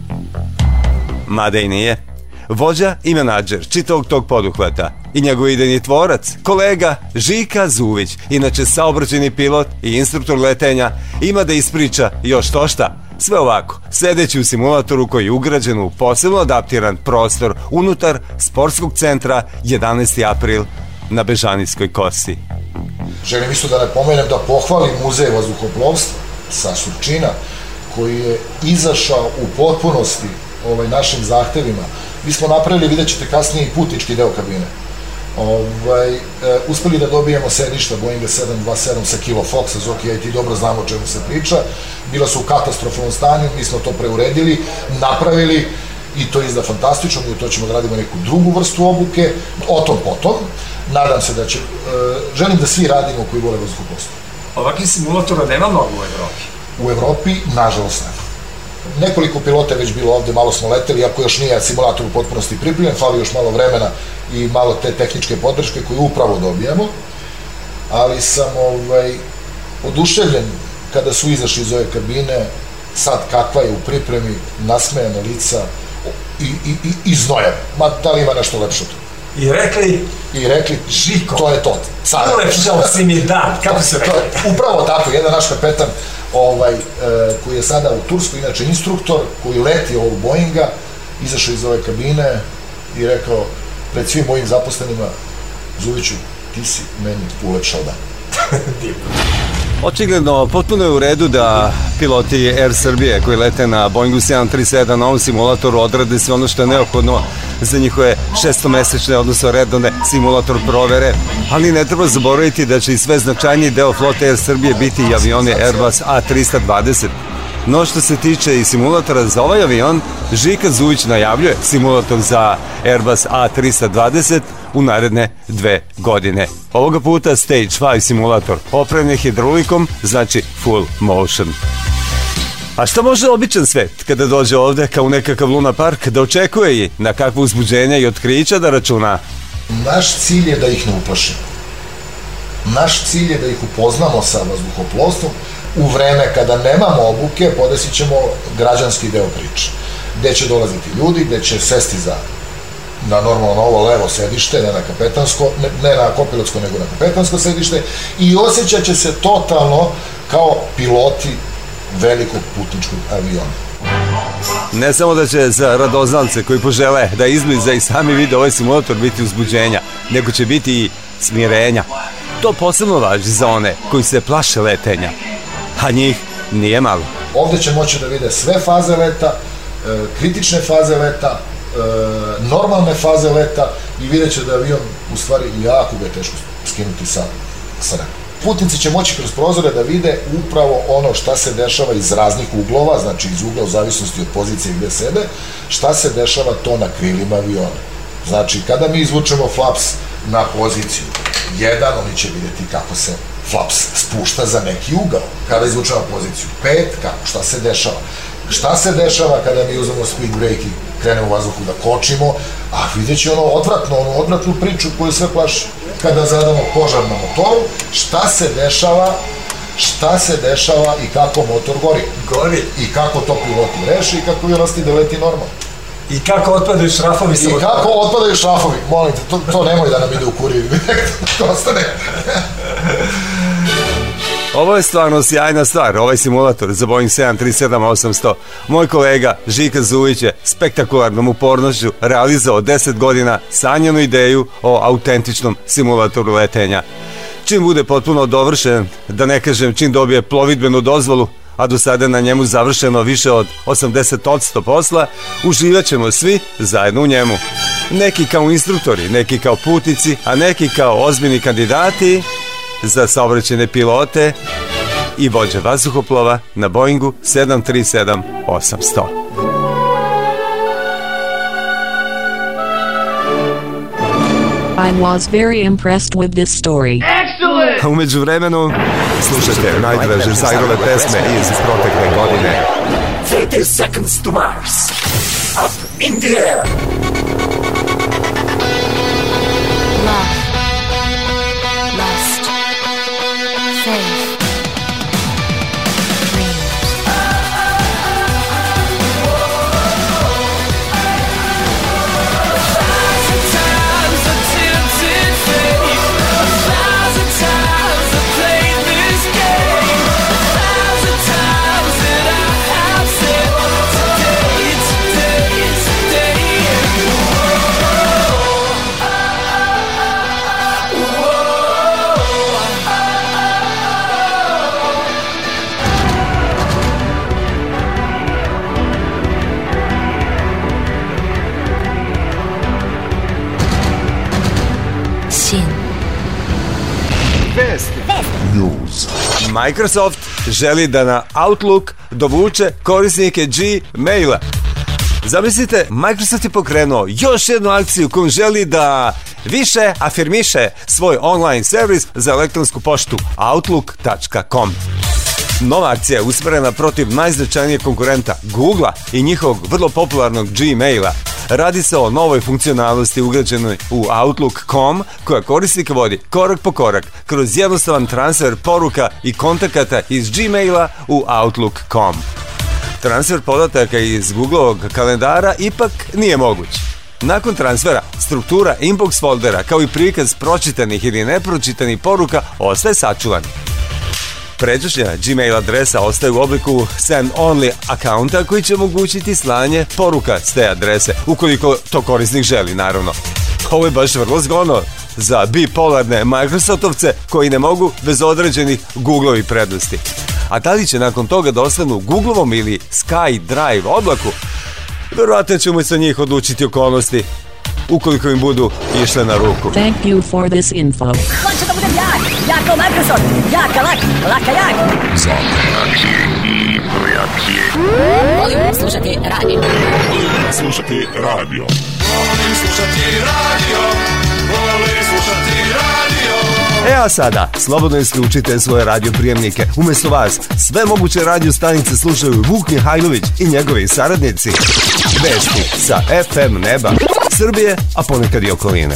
Mada i nije. Vođa i menadžer čitavog tog poduhvata i njegov idejni tvorac, kolega Žika Zuvić, inače saobraćajni pilot i instruktor letenja, ima da ispriča još to šta. Sve ovako, sedeći u simulatoru koji je ugrađen u posebno adaptiran prostor unutar sportskog centra jedanaesti april na Bežanijskoj kosi. Želim isto da ne pomenem da pohvalim Muzej vazduhoplovstva sa Surčina, koji je izašao u potpunosti ovaj, našim zahtevima. Mi smo napravili, vidjet ćete kasnije, i putnički deo kabine. Ovaj, e, uspeli da dobijemo sedišta Boeinga sedam dva sedam sa Kilo Foxa, Zoki, ja i ti dobro znamo o čemu se priča. Bila su u katastrofalnom stanju, mi smo to preuredili, napravili i to izda fantastično, mi to ćemo da radimo neku drugu vrstu obuke, o tom potom. Nadam se da će, e, želim da svi radimo koji vole vazduhoplovstvo. Ovakvih simulatora nema mnogo u Evropi. U Evropi, nažalost, nema. Nekoliko pilota je već bilo ovde, malo smo leteli, ako još nije simulator u potpunosti pripremljen, fali još malo vremena i malo te tehničke podrške koju upravo dobijemo, ali sam ovaj, oduševljen kada su izašli iz ove kabine, sad kakva je u pripremi, nasmejana lica i, i, i, i znojave. Ma, da li ima nešto lepše to? I rekli, I rekli, Žiko, to je to. Sada. Ulepšao si mi dan, kako se rekli? Upravo tako, jedan naš kapetan ovaj, e, koji je sada u Turskoj, inače instruktor, koji leti ovog Boeinga, izašao iz ove kabine i rekao pred svim mojim zaposlenima, Zuviću, ti si meni ulepšao dan. Očigledno, potpuno je u redu da piloti Air Srbije koji lete na Boeingu sedam tri sedam na ovom simulatoru odrade sve ono što je neophodno za njihove šestomesečne, odnosno redovne simulator provere, ali ne treba zaboraviti da će i sve značajniji deo flote Air Srbije biti i avioni Airbus A trista dvadeset. No što se tiče i simulatora za ovaj avion, Žika Zuvić najavljuje simulator za Airbus A trista dvadeset u naredne dve godine. Ovoga puta Stage pet simulator, opremljen hidraulikom, znači full motion. A šta može običan svet kada dođe ovde kao u nekakav Luna Park da očekuje i na kakvo uzbuđenje i otkrića da računa? Naš cilj je da ih ne uplašimo. Naš cilj je da ih upoznamo sa vazduhoplovstvom. U vreme kada nemamo obuke, podesit ćemo građanski deo priče. Gde će dolaziti ljudi, gde će sesti za na normalno ovo levo sedište, ne na kapetansko, ne, ne na kopilotsko, nego na kapetansko sedište i osjećat će se totalno kao piloti velikog putničkog aviona. Ne samo da će za radoznalce koji požele da izbliza i sami vide ovaj simulator biti uzbuđenja, nego će biti i smirenja. To posebno važi za one koji se plaše letenja, a njih nije malo. Ovde će moći da vide sve faze leta, kritične faze leta, normalne faze leta i vidjet će da je avion u stvari jako ga je teško skinuti sa, sa neba. Putnici će moći kroz prozore da vide upravo ono šta se dešava iz raznih uglova, znači iz ugla u zavisnosti od pozicije gde sede, šta se dešava to na krilima aviona. Znači, kada mi izvučemo flaps na poziciju jedan, oni će vidjeti kako se flaps spušta za neki ugao. Kada izvučemo poziciju pet, kako, šta se dešava. Šta se dešava kada mi uzmemo speed brake i krenemo u vazduhu da kočimo, a vidjet će ono odvratno, ono odvratnu priču koju sve plaši. Kada zadamo požar na motoru, šta se dešava, šta se dešava i kako motor gori. Gori. I kako to piloti reši i kako je rasti da leti normalno. I kako otpadaju šrafovi. I kako otpadaju šrafovi. Molim te, to, to nemoj da nam ide u kuriru. To ostane. Ovo je stvarno sjajna stvar, ovaj simulator za Boeing sedam tri sedam osamsto. Moj kolega Žika Zujić je spektakularnom upornošću realizao deset godina sanjanu ideju o autentičnom simulatoru letenja. Čim bude potpuno dovršen, da ne kažem čim dobije plovidbenu dozvolu, a do sada na njemu završeno više od osamdeset posto posla, uživat ćemo svi zajedno u njemu. Neki kao instruktori, neki kao putnici, a neki kao ozbiljni kandidati za saobraćajne pilote i vođe vazduhoplova na Boeingu sedam tri sedam osamsto. I was very impressed with this story. Excellent! A umeđu vremenu slušajte najdraže Zajrove pesme iz protekle godine. thirty seconds to Mars. Up in the air. Love. Lust. Faith. Microsoft želi da na Outlook dovuče korisnike Gmaila. Zamislite, Microsoft je pokrenuo još jednu akciju kojom želi da više afirmiše svoj online servis za elektronsku poštu outlook tačka com. Nova akcija je usmerena protiv najznačajnijeg konkurenta Googlea i njihovog vrlo popularnog Gmaila. Radi se o novoj funkcionalnosti ugrađenoj u outlook tačka com koja korisnika vodi korak po korak kroz jednostavan transfer poruka i kontakata iz Gmaila u outlook tačka com. Transfer podataka iz Googleovog kalendara ipak nije moguć. Nakon transfera, struktura inbox foldera kao i prikaz pročitanih ili nepročitanih poruka ostaje sačuvan. Pređašnja Gmail adresa ostaje u obliku send only akaunta koji će omogućiti slanje poruka s te adrese, ukoliko to korisnik želi, naravno. Ovo je baš vrlo zgodno za bipolarne Microsoftovce koji ne mogu bez određenih Googleovih prednosti. A da li će nakon toga da ostanu u Googleovom ili SkyDrive oblaku? Verovatno ćemo sa njih odlučiti okolnosti, ukoliko im budu išle na ruku. Thank you for this info. Hoću da budem jak, jak kao Microsoft, jaka lak, laka jak. Volim slušati radio. Volim slušati radio. Volim slušati radio. Volim slušati radio. E, a sada, slobodno isključite svoje radioprijemnike. Umjesto vas, sve moguće radio stanice slušaju Vuk Mihajlović i njegovi saradnici. Vesti sa F M neba Srbije, a ponekad i okoline.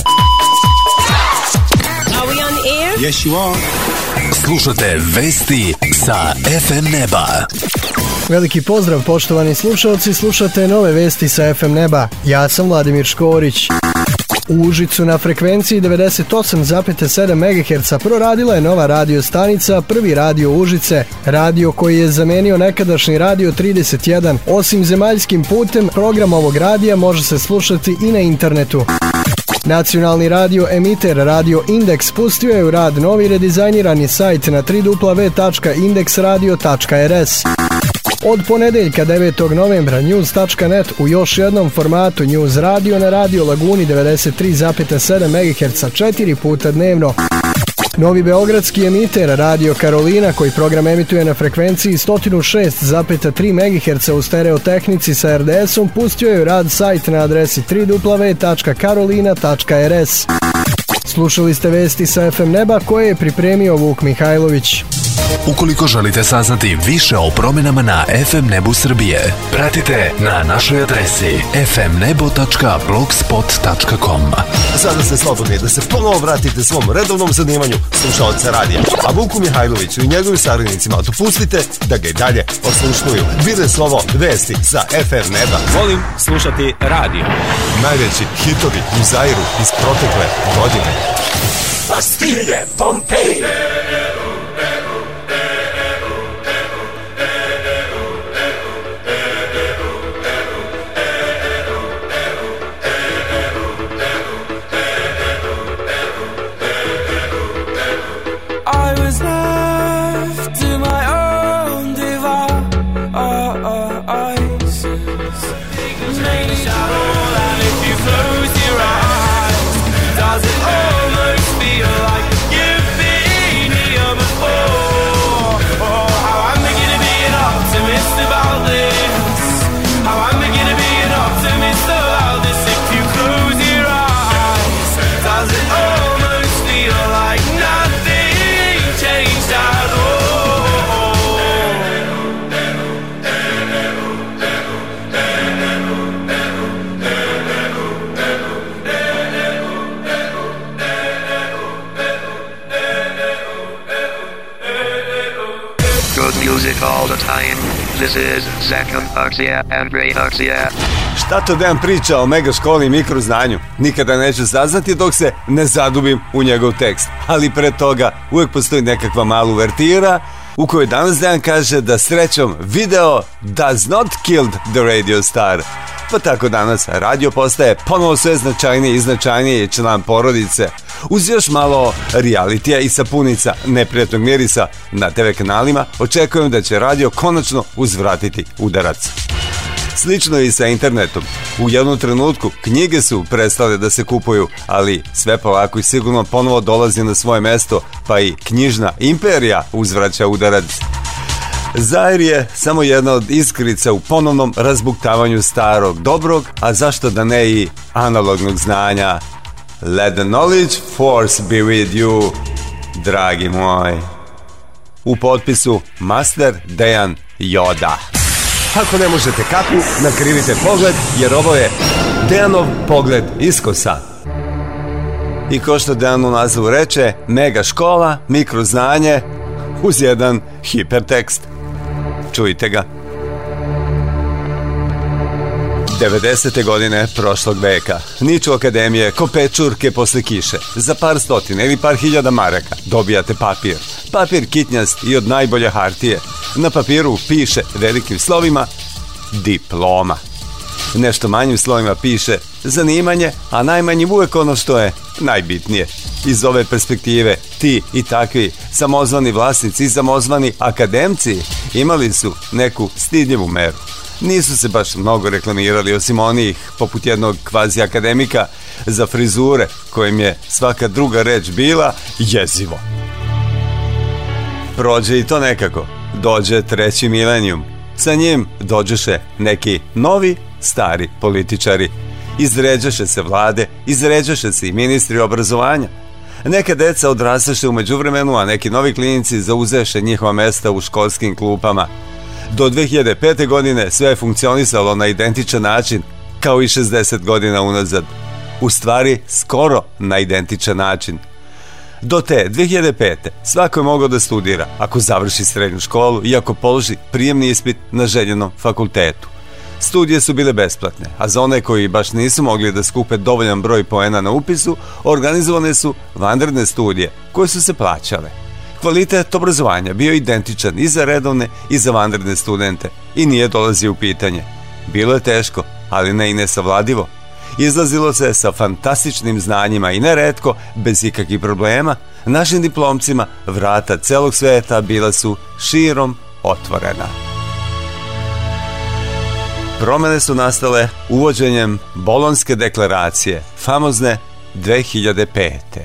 Are we on air? Yes, you are. Slušate Vesti sa F M neba. Veliki pozdrav poštovani slušalci, slušate nove Vesti sa F M neba. Ja sam Vladimir Škorić. U Užicu na frekvenciji devedeset osam zarez sedam megaherca proradila je nova radio stanica Prvi radio Užice, radio koji je zamenio nekadašnji radio trideset jedan. Osim zemaljskim putem, program ovog radija može se slušati i na internetu. Nacionalni radio emiter Radio Indeks pustio je u rad novi redizajnirani sajt na w w w tačka indeks radio tačka r s. Od ponedeljka devetog novembra news tačka net u još jednom formatu News Radio na Radio Laguni devedeset tri zarez sedam megaherca četiri puta dnevno. Novi beogradski emiter Radio Karolina koji program emituje na frekvenciji sto šest zarez tri megaherca u stereotehnici sa R D S-om pustio je u rad sajt na adresi w w w tačka karolina tačka r s. Slušali ste Vesti sa F M neba koje je pripremio Vuk Mihajlović. Ukoliko želite saznati više o promjenama na F M nebu Srbije, pratite na našoj adresi f m nebo tačka blogspot tačka com. Sada ste slobodni da se ponovo vratite svom redovnom zanimanju slušalca radija, a Vuku Mihajloviću i njegovim saradnicima dopustite da ga i dalje oslušnuju. Bile su ovo Vesti sa F M neba. Volim slušati radio. Najveći hitovi u Zairu iz protekle godine. Bastille Pompeji. All the time. This is Zakon Arksija and Ray Arksija. Šta to Dejan priča o mega školi i mikroznanju? Nikada neću saznati dok se ne zadubim u njegov tekst. Ali pre toga uvek postoji nekakva mala uvertira u kojoj danas Dejan kaže da srećom video does not kill the radio star. Pa tako danas radio postaje ponovo sve značajnije i značajnije član porodice. Uz još malo realitija i sapunica neprijatnog mirisa na te ve kanalima, očekujem da će radio konačno uzvratiti udarac. Slično je i sa internetom. U jednom trenutku knjige su prestale da se kupuju, ali sve polako i sigurno ponovo dolazi na svoje mesto, pa i knjižna imperija uzvraća udarac. Zair je samo jedna od iskrica u ponovnom razbuktavanju starog, dobrog, a zašto da ne i analognog znanja. Let the knowledge force be with you, dragi moj. U potpisu Master Dejan Yoda. Ako ne možete kapu, nakrivite pogled, jer ovo je Dejanov pogled iskosa. I ko što Dejan u nazivu reče, mega škola, mikroznanje, uz jedan hipertekst. Čujte ga. devedesete godine prošlog veka. Niču akademije ko pečurke posle kiše. Za par stotina ili par hiljada maraka dobijate papir. Papir kitnjast i od najbolje hartije. Na papiru piše velikim slovima diploma. Nešto manjim slovima piše zanimanje, a najmanjim uvek ono što je najbitnije. Iz ove perspektive ti i takvi samozvani vlasnici i samozvani akademci imali su neku stidljivu meru. Nisu se baš mnogo reklamirali, osim onih poput jednog kvazi akademika za frizure kojim je svaka druga reč bila jezivo. Prođe i to nekako. Dođe treći milenijum. Sa njim dođeše neki novi, stari političari. Izređaše se vlade, izređaše se i ministri obrazovanja. Neke deca odrastaše u međuvremenu, a neki novi klinici zauzeše njihova mesta u školskim klupama. Do dve hiljade pete. godine sve je funkcionisalo na identičan način kao i šezdeset godina unazad. U stvari, skoro na identičan način. Do te dve hiljade pete. svako je mogao da studira ako završi srednju školu i ako položi prijemni ispit na željenom fakultetu. Studije su bile besplatne, a za one koji baš nisu mogli da skupe dovoljan broj poena na upisu, organizovane su vanredne studije koje su se plaćale. Kvalitet obrazovanja bio identičan i za redovne i za vanredne studente i nije dolazio u pitanje. Bilo je teško, ali ne i nesavladivo. Izlazilo se sa fantastičnim znanjima i neretko, bez ikakvih problema, našim diplomcima vrata celog sveta bila su širom otvorena. Promene su nastale uvođenjem Bolonjske deklaracije, famozne dve hiljade pete.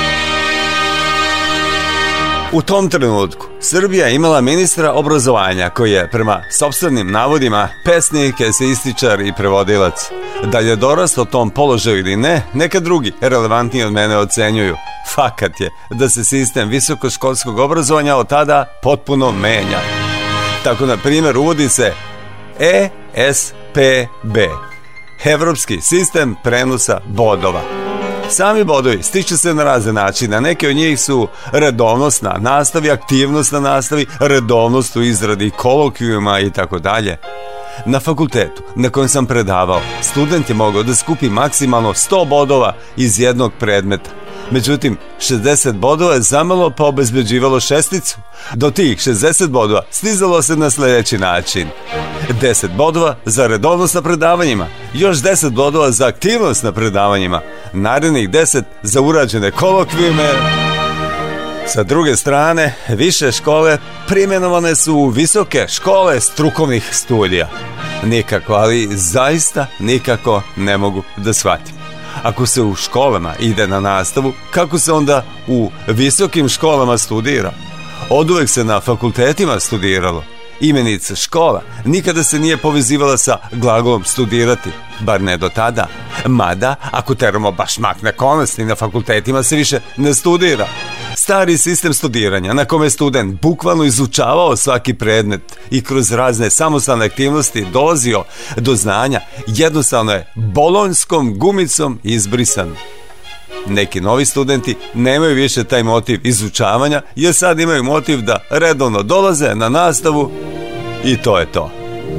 U tom trenutku Srbija je imala ministra obrazovanja koji je, prema sopstvenim navodima, pesnik, eseističar i prevodilac. Da li je dorastao tom položaju ili ne, neka drugi relevantniji od mene ocenjuju. Fakat je da se sistem visokoškolskog obrazovanja od tada potpuno menja. Tako, na primjer, uvodi se E S P B, Evropski sistem prenosa bodova. Sami bodovi stiču se na razne načine, neki od njih su redovnost na nastavi, aktivnost na nastavi, redovnost u izradi kolokvijuma i tako dalje. Na fakultetu na kojem sam predavao, student je mogao da skupi maksimalno sto bodova iz jednog predmeta. Međutim, šezdeset bodova je zamalo pa obezbeđivalo šesticu. Do tih šezdeset bodova stizalo se na sljedeći način: deset bodova za redovnost na predavanjima, još deset bodova za aktivnost na predavanjima, narednih deset za urađene kolokvijume. Sa druge strane, više škole preimenovane su u visoke škole strukovnih studija. Nikako, ali zaista nikako ne mogu da shvatim. Ako se u školama ide na nastavu, kako se onda u visokim školama studira? Oduvek se na fakultetima studiralo. Imenica škola nikada se nije povezivala sa glagolom studirati, bar ne do tada. Mada, ako teramo baš makne konac, ni na fakultetima se više ne studira. Stari sistem studiranja na kome je student bukvalno izučavao svaki predmet i kroz razne samostalne aktivnosti dolazio do znanja, jednostavno je bolonjskom gumicom izbrisan. Neki novi studenti nemaju više taj motiv izučavanja, jer sad imaju motiv da redovno dolaze na nastavu i to je to.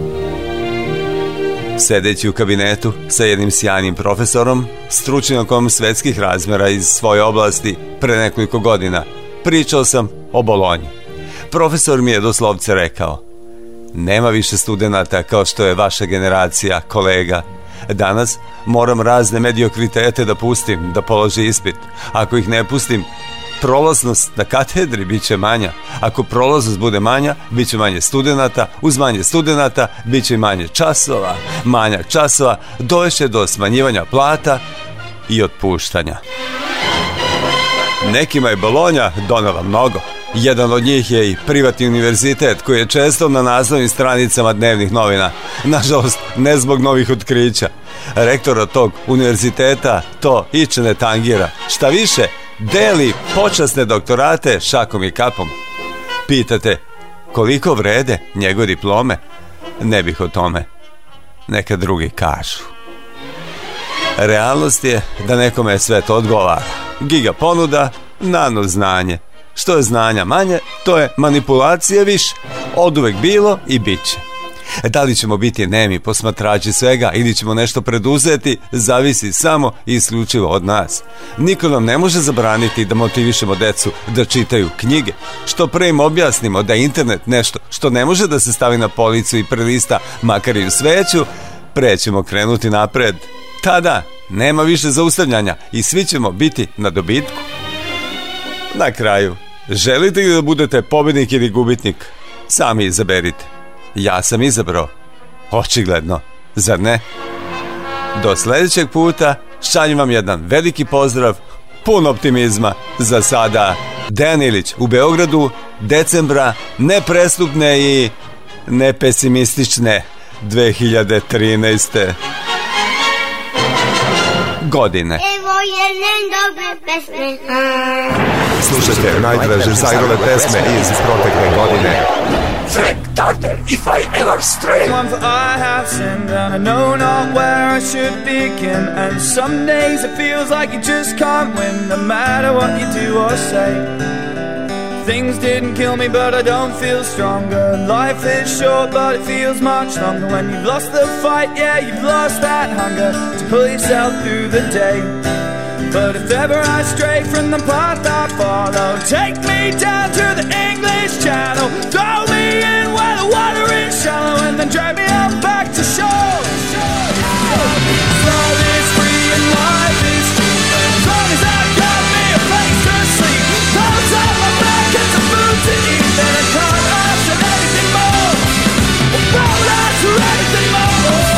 Sedeći u kabinetu sa jednim sjajnim profesorom, stručnjakom svetskih razmjera iz svoje oblasti, pre nekoliko godina, pričao sam o Bolonji. Profesor mi je doslovce rekao: nema više studenata kao što je vaša generacija, kolega. Danas moram razne mediokritete da pustim, da položi ispit. Ako ih ne pustim, prolaznost na katedri bit će manja. Ako prolaznost bude manja, bit će manje studenata. Uz manje studenata bit će manje časova. Manjak časova dovešće do smanjivanja plata i otpuštanja. Nekima je Bolonja donela mnogo. Jedan od njih je i privatni univerzitet koji je često na naslovnim stranicama dnevnih novina. Nažalost, ne zbog novih otkrića. Rektor od tog univerziteta to iče ne tangira. Šta više, deli počasne doktorate šakom i kapom. Pitate, koliko vrede njegove diplome? Ne bih o tome. Neka drugi kažu. Realnost je da nekome sve to odgovara. Giga ponuda, nano znanje. Što je znanja manje, to je manipulacije više. Oduvek bilo i bit će. Da li ćemo biti nemi posmatrači svega ili ćemo nešto preduzeti, zavisi samo i isključivo od nas. Niko nam ne može zabraniti da motivišemo decu da čitaju knjige. Što pre im objasnimo da je internet nešto što ne može da se stavi na policu i prelista makar i u sveću, pre ćemo krenuti napred. Tada nema više zaustavljanja i svi ćemo biti na dobitku. Na kraju, želite li da budete pobednik ili gubitnik? Sami izaberite. Ja sam izabrao. Očigledno, zar ne? Do sljedećeg puta šaljem vam jedan veliki pozdrav, pun optimizma. Za sada, Dejan Ilić u Beogradu, decembra neprestupne i nepesimistične dve hiljade trinaeste. godine. Evo jedne dobre pesme. Slušajte najdraže Zajrove pesme iz protekle godine. Frank Tartar, If I Ever Stray. Once I have sinned and I know not where I should begin. And some days it feels like you just can't win, no matter what you do or say. Things didn't kill me, but I don't feel stronger. Life is short, but it feels much longer. When you've lost the fight, yeah, you've lost that hunger to pull yourself through the day. But if ever I stray from the path I follow, take me down to the English Channel, throw me in where the water is shallow, and then drag me up back to shore. Love is free and life is cheap, as long as I got me a place to sleep, clothes on my back and some food to eat, then I can't ask for anything more. I won't ask for anything more.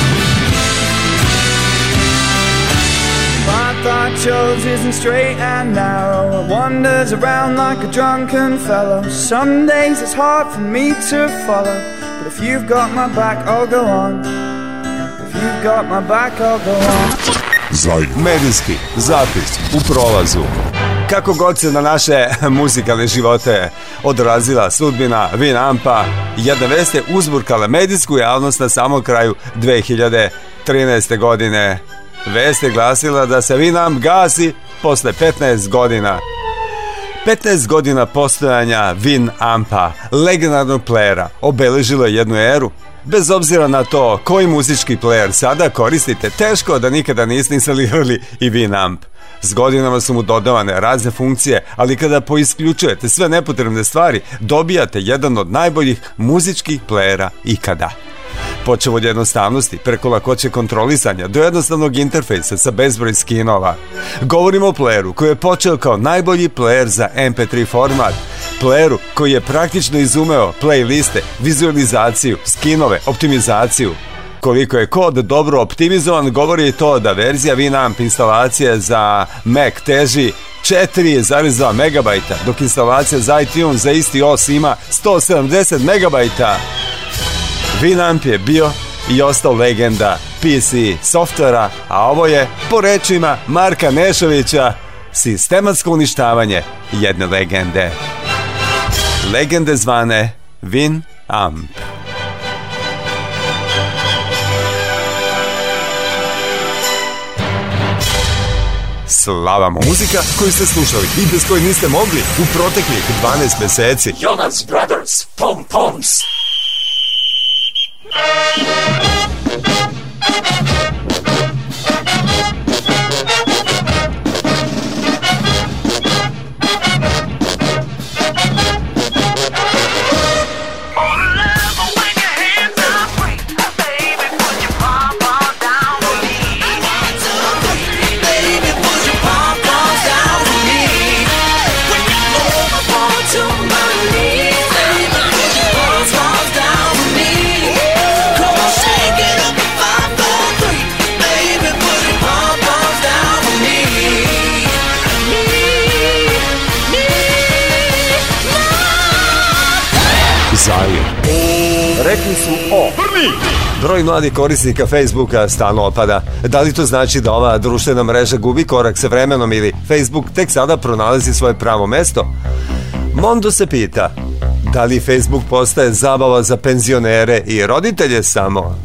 My thought shows isn't straight and narrow. It wanders around like a drunken fellow. Some days it's hard for me to follow, but if you've got my back, I'll go on. If you've got my back, I'll go on. Medijski zapis u prolazu. Kako god se na naše muzikalne živote odrazila sudbina Winampa, jedna vest je uzburkala medijsku javnost na samom kraju dve hiljade trinaeste. godine. Vest je glasila da se Winamp gasi posle petnaest godina. petnaest godina postojanja Winampa, legendarnog plejera, obeležilo je jednu eru. Bez obzira na to koji muzički plejer sada koristite, teško da nikada niste instalirali i Winamp. S godinama su mu dodavane razne funkcije, ali kada poisključujete sve nepotrebne stvari, dobijate jedan od najboljih muzičkih plejera ikada. Počev od jednostavnosti, preko lakoće kontrolisanja, do jednostavnog interfejsa sa bezbroj skinova. Govorimo o plejeru koji je počeo kao najbolji plejer za em pe tri format, plejeru koji je praktično izumeo playliste, vizualizaciju, skinove, optimizaciju. Koliko je kod dobro optimizovan, govori i to da verzija Winamp instalacije za Mac teži četiri zarez dva megabajta, dok instalacija za iTunes za isti os ima sto sedamdeset megabajta. Winamp je bio i ostao legenda pe ce softvera, a ovo je, po rečima Marka Nešovića, sistematsko uništavanje jedne legende. Legende zvane Winamp. Slava mu. Muzika koju ste slušali i bez koje niste mogli u proteklih dvanaest meseci. Jonas Brothers, Pom Poms. Rekli su o prvi. Broj mladih korisnika Facebooka stalno opada. Da li to znači da ova društvena mreža gubi korak sa vremenom ili Facebook tek sada pronalazi svoje pravo mesto? Mondo se pita, da li Facebook postaje zabava za penzionere i roditelje samo?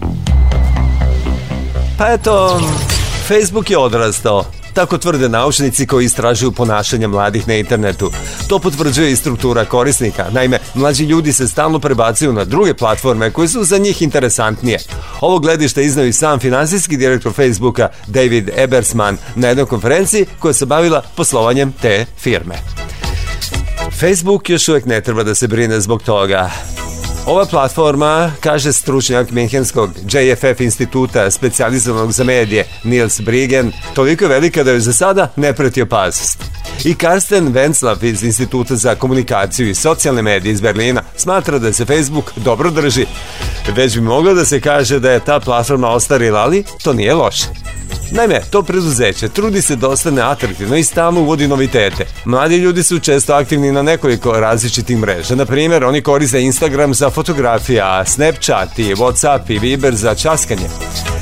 Pa eto, Facebook je odrastao. Tako tvrde naučnici koji istražuju ponašanje mladih na internetu. To potvrđuje i struktura korisnika. Naime, mlađi ljudi se stalno prebacuju na druge platforme koje su za njih interesantnije. Ovo gledište iznao i sam finansijski direktor Facebooka David Ebersman na jednoj konferenciji koja se bavila poslovanjem te firme. Facebook još uvijek ne treba da se brine zbog toga. Ova platforma, kaže stručnjak Minhenskog J F F instituta specijalizovanog za medije Niels Brigen, toliko je velika da joj za sada ne preti opasnost. I Karsten Venclav iz Instituta za komunikaciju i socijalne medije iz Berlina smatra da se Facebook dobro drži. Već bi moglo da se kaže da je ta platforma ostarila, ali to nije loše. Naime, to preduzeće trudi se da ostane atraktivno i stalno uvodi novitete. Mladi ljudi su često aktivni na nekoliko različitih mreža. Na primjer, oni koriste Instagram za fotografije, a Snapchat i Whatsapp i Viber za časkanje.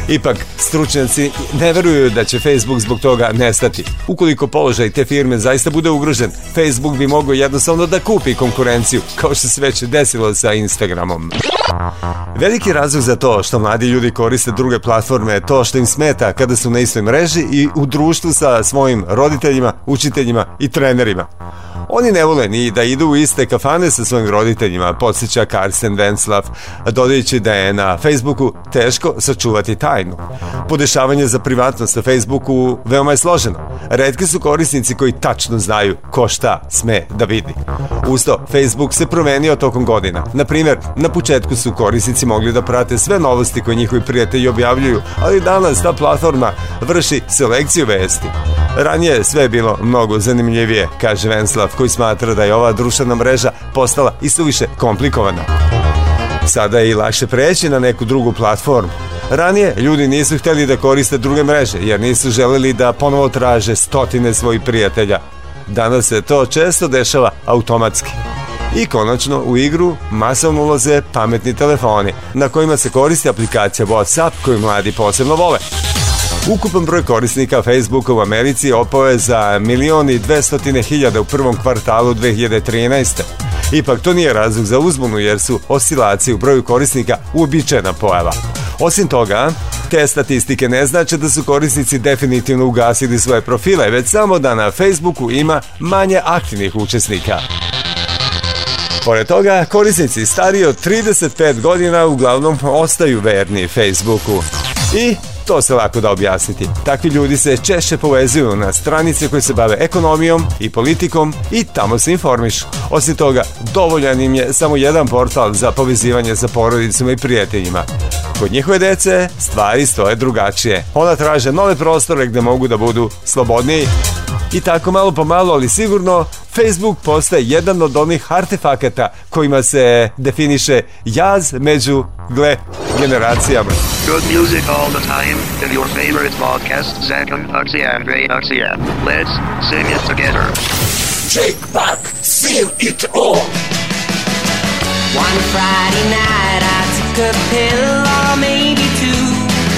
Ipak, stručnjaci ne veruju da će Facebook zbog toga nestati. Ukoliko položaj te firme zaista bude ugrožen, Facebook bi mogao jednostavno da kupi konkurenciju, kao što se već desilo sa Instagramom. Veliki razlog za to što mladi ljudi koriste druge platforme je to što im smeta kada su na istoj mreži i u društvu sa svojim roditeljima, učiteljima i trenerima. Oni ne vole ni da idu u iste kafane sa svojim roditeljima, podsjeća Karsten Wenslav, dodajući da je na Facebooku teško sačuvati tajnu. Podešavanje za privatnost na Facebooku veoma je složeno. Retki su korisnici koji tačno znaju ko šta sme da vidi. Usto, Facebook se promenio tokom godina. Na primjer, na početku su korisnici mogli da prate sve novosti koje njihovi prijatelji objavljuju, ali danas ta platforma vrši selekciju vesti. Ranije sve je bilo mnogo zanimljivije, kaže Wenslav, koji smatra da je ova društvena mreža postala i suviše komplikovana. Sada je i lakše preći na neku drugu platformu. Ranije ljudi nisu htjeli da koriste druge mreže, jer nisu želeli da ponovo traže stotine svojih prijatelja. Danas se to često dešava automatski. I konačno u igru masovno ulaze pametni telefoni, na kojima se koristi aplikacija WhatsApp koju mladi posebno vole. Ukupan broj korisnika Facebooka u Americi opao je za milion i dvestotine hiljada u prvom kvartalu dve hiljade trinaeste. Ipak to nije razlog za uzbunu, jer su oscilacije u broju korisnika uobičajena pojava. Osim toga, te statistike ne znače da su korisnici definitivno ugasili svoje profile, već samo da na Facebooku ima manje aktivnih učesnika. Pored toga, korisnici stariji od trideset pet godina uglavnom ostaju verni Facebooku. I to se lako da objasniti. Takvi ljudi se češće povezuju na stranice koje se bave ekonomijom i politikom i tamo se informišu. Osim toga, dovoljan im je samo jedan portal za povezivanje sa porodicama i prijateljima. Kod njihove dece stvari stoje drugačije. Ona traže nove prostore gde mogu da budu slobodniji. I tako malo po malo, ali sigurno, Facebook postaje jedan od onih artefakata kojima se definiše jaz među, gle, generacijama. Good music all the time in your favorite podcast, Zakon, Oxy, Andre, Oxy. Let's sing it together. Take back, seal it all. One Friday night I took a pill or maybe two.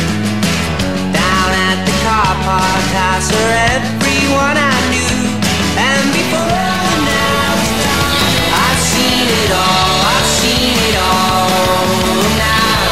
Down at the car park I saw everyone I knew. And before now it's done, I've seen it all, I've seen it all now.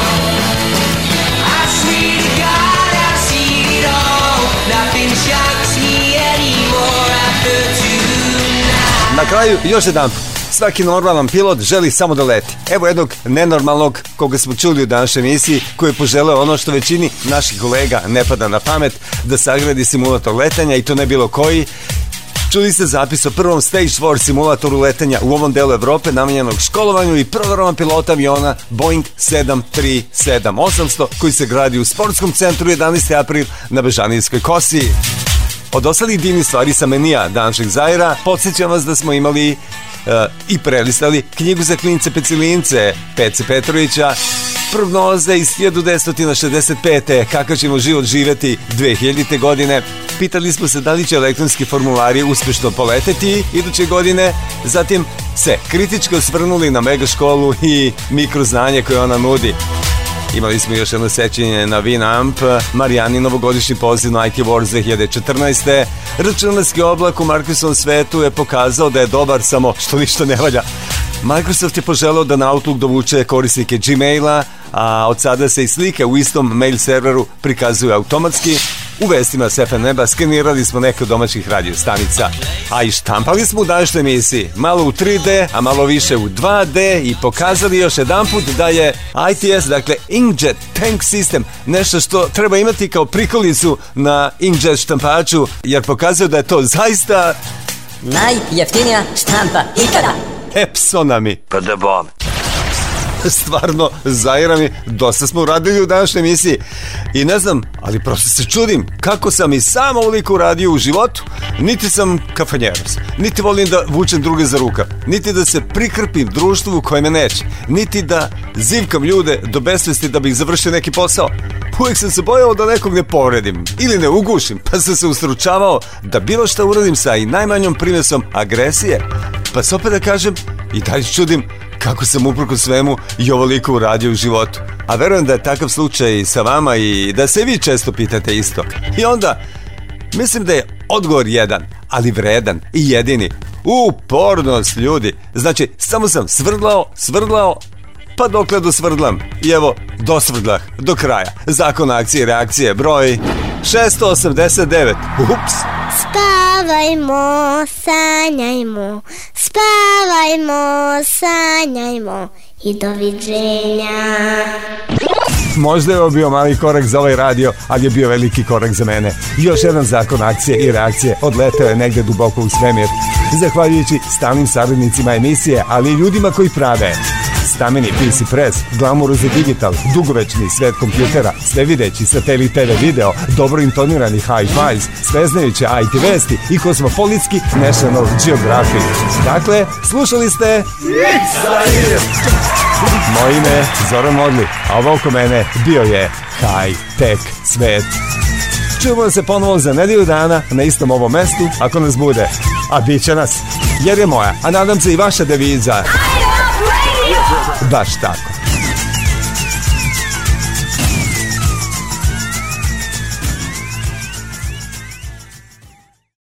I swear to God I've seen it all. Nothing shocks me anymore after tonight. Na kraju još jedan. Svaki normalan pilot želi samo da leti. Evo jednog nenormalnog koga smo čuli u današnjoj emisiji, koji je poželeo ono što većini naših kolega ne pada na pamet, da sagradi simulator letanja, i to ne bilo koji. Čuli ste zapis o prvom Stage četiri simulatoru letanja u ovom delu Evrope, namenjenog školovanju i proverama pilota aviona Boeing sedam tri sedam osamsto, koji se gradi u sportskom centru jedanaesti april na Bežanijskoj kosi. Od ostalih divnih stvari sa menija današnjeg Zaira, podsjećam vas da smo imali Uh, i prelistali knjigu za klince pecilince Pece Petrovića, prognoze iz hiljadu devetsto šezdeset pete kakav ćemo život živjeti dve hiljadite godine. Pitali smo se da li će elektronski formulari uspješno poleteti iduće godine. Zatim se kritički osvrnuli na mega školu i mikroznanje koje ona nudi. Imali smo još jedno sećanje na Winamp, Marijani novogodišnji poziv na I T Wars dve hiljade četrnaeste. Računarski oblak u Microsoftovom svetu je pokazao da je dobar, samo što ništa ne valja. Microsoft je poželeo da na Outlook dovuče korisnike Gmaila, a od sada se i slike u istom mail serveru prikazuju automatski. U vestima s F M Neba skenirali smo neke od domaćih radio stanica, a i štampali smo u današnjoj emisiji malo u tri D, a malo više u dva D, i pokazali još jedanput da je I T S, dakle Inkjet Tank System, nešto što treba imati kao prikolicu na inkjet štampaču, jer pokazuje da je to zaista najjeftinija štampa ikada. Epsonami. Pa da bom. Stvarno, Zaira mi, dosta smo uradili u današnjoj emisiji. I ne znam, ali prosto se čudim kako sam i sam ovoliko uradio u životu. Niti sam kafanjeros, niti volim da vučem druge za rukav, niti da se prikrpim društvu koje me neće, niti da zivkam ljude do besvesti da bih završio neki posao. Uvijek sam se bojao da nekog ne povredim ili ne ugušim, pa sam se ustručavao da bilo šta uradim sa i najmanjom primjesom agresije. Pa se opet da kažem, i dalje čudim kako sam uprkos svemu i ovoliko uradio u životu. A verujem da je takav slučaj i sa vama i da se vi često pitate isto. I onda, mislim da je odgovor jedan, ali vredan i jedini. Upornost, ljudi. Znači, samo sam svrdlao, svrdlao, pa dokle dosvrdlam. I evo, dosvrdlah, do kraja. Zakon akcije i reakcije, broj šesto osamdeset devet. Ups! Spavajmo, sanjajmo, spavajmo, sanjajmo i doviđenja. Možda je ovo bio mali korak za ovaj radio, ali je bio veliki korak za mene. Još jedan zakon akcije i reakcije odleteo je negde duboko u svemir. Zahvaljujući stalnim saradnicima emisije, ali i ljudima koji prave stameni P C Press, glamuru za digital, dugovečni svet kompjutera, svevideći satelit T V video, dobro intonirani hi-fis, sveznajuće I T vesti i kosmopolitski National Geographic. Dakle, slušali ste moje ime je Zoran Modli, a ovo oko mene bio je high-tech svet. Čujemo se ponovo za nedelju dana na istom ovom mestu, ako nas bude. A bit će nas, jer je moja, a nadam se i vaša deviza. Baš tako.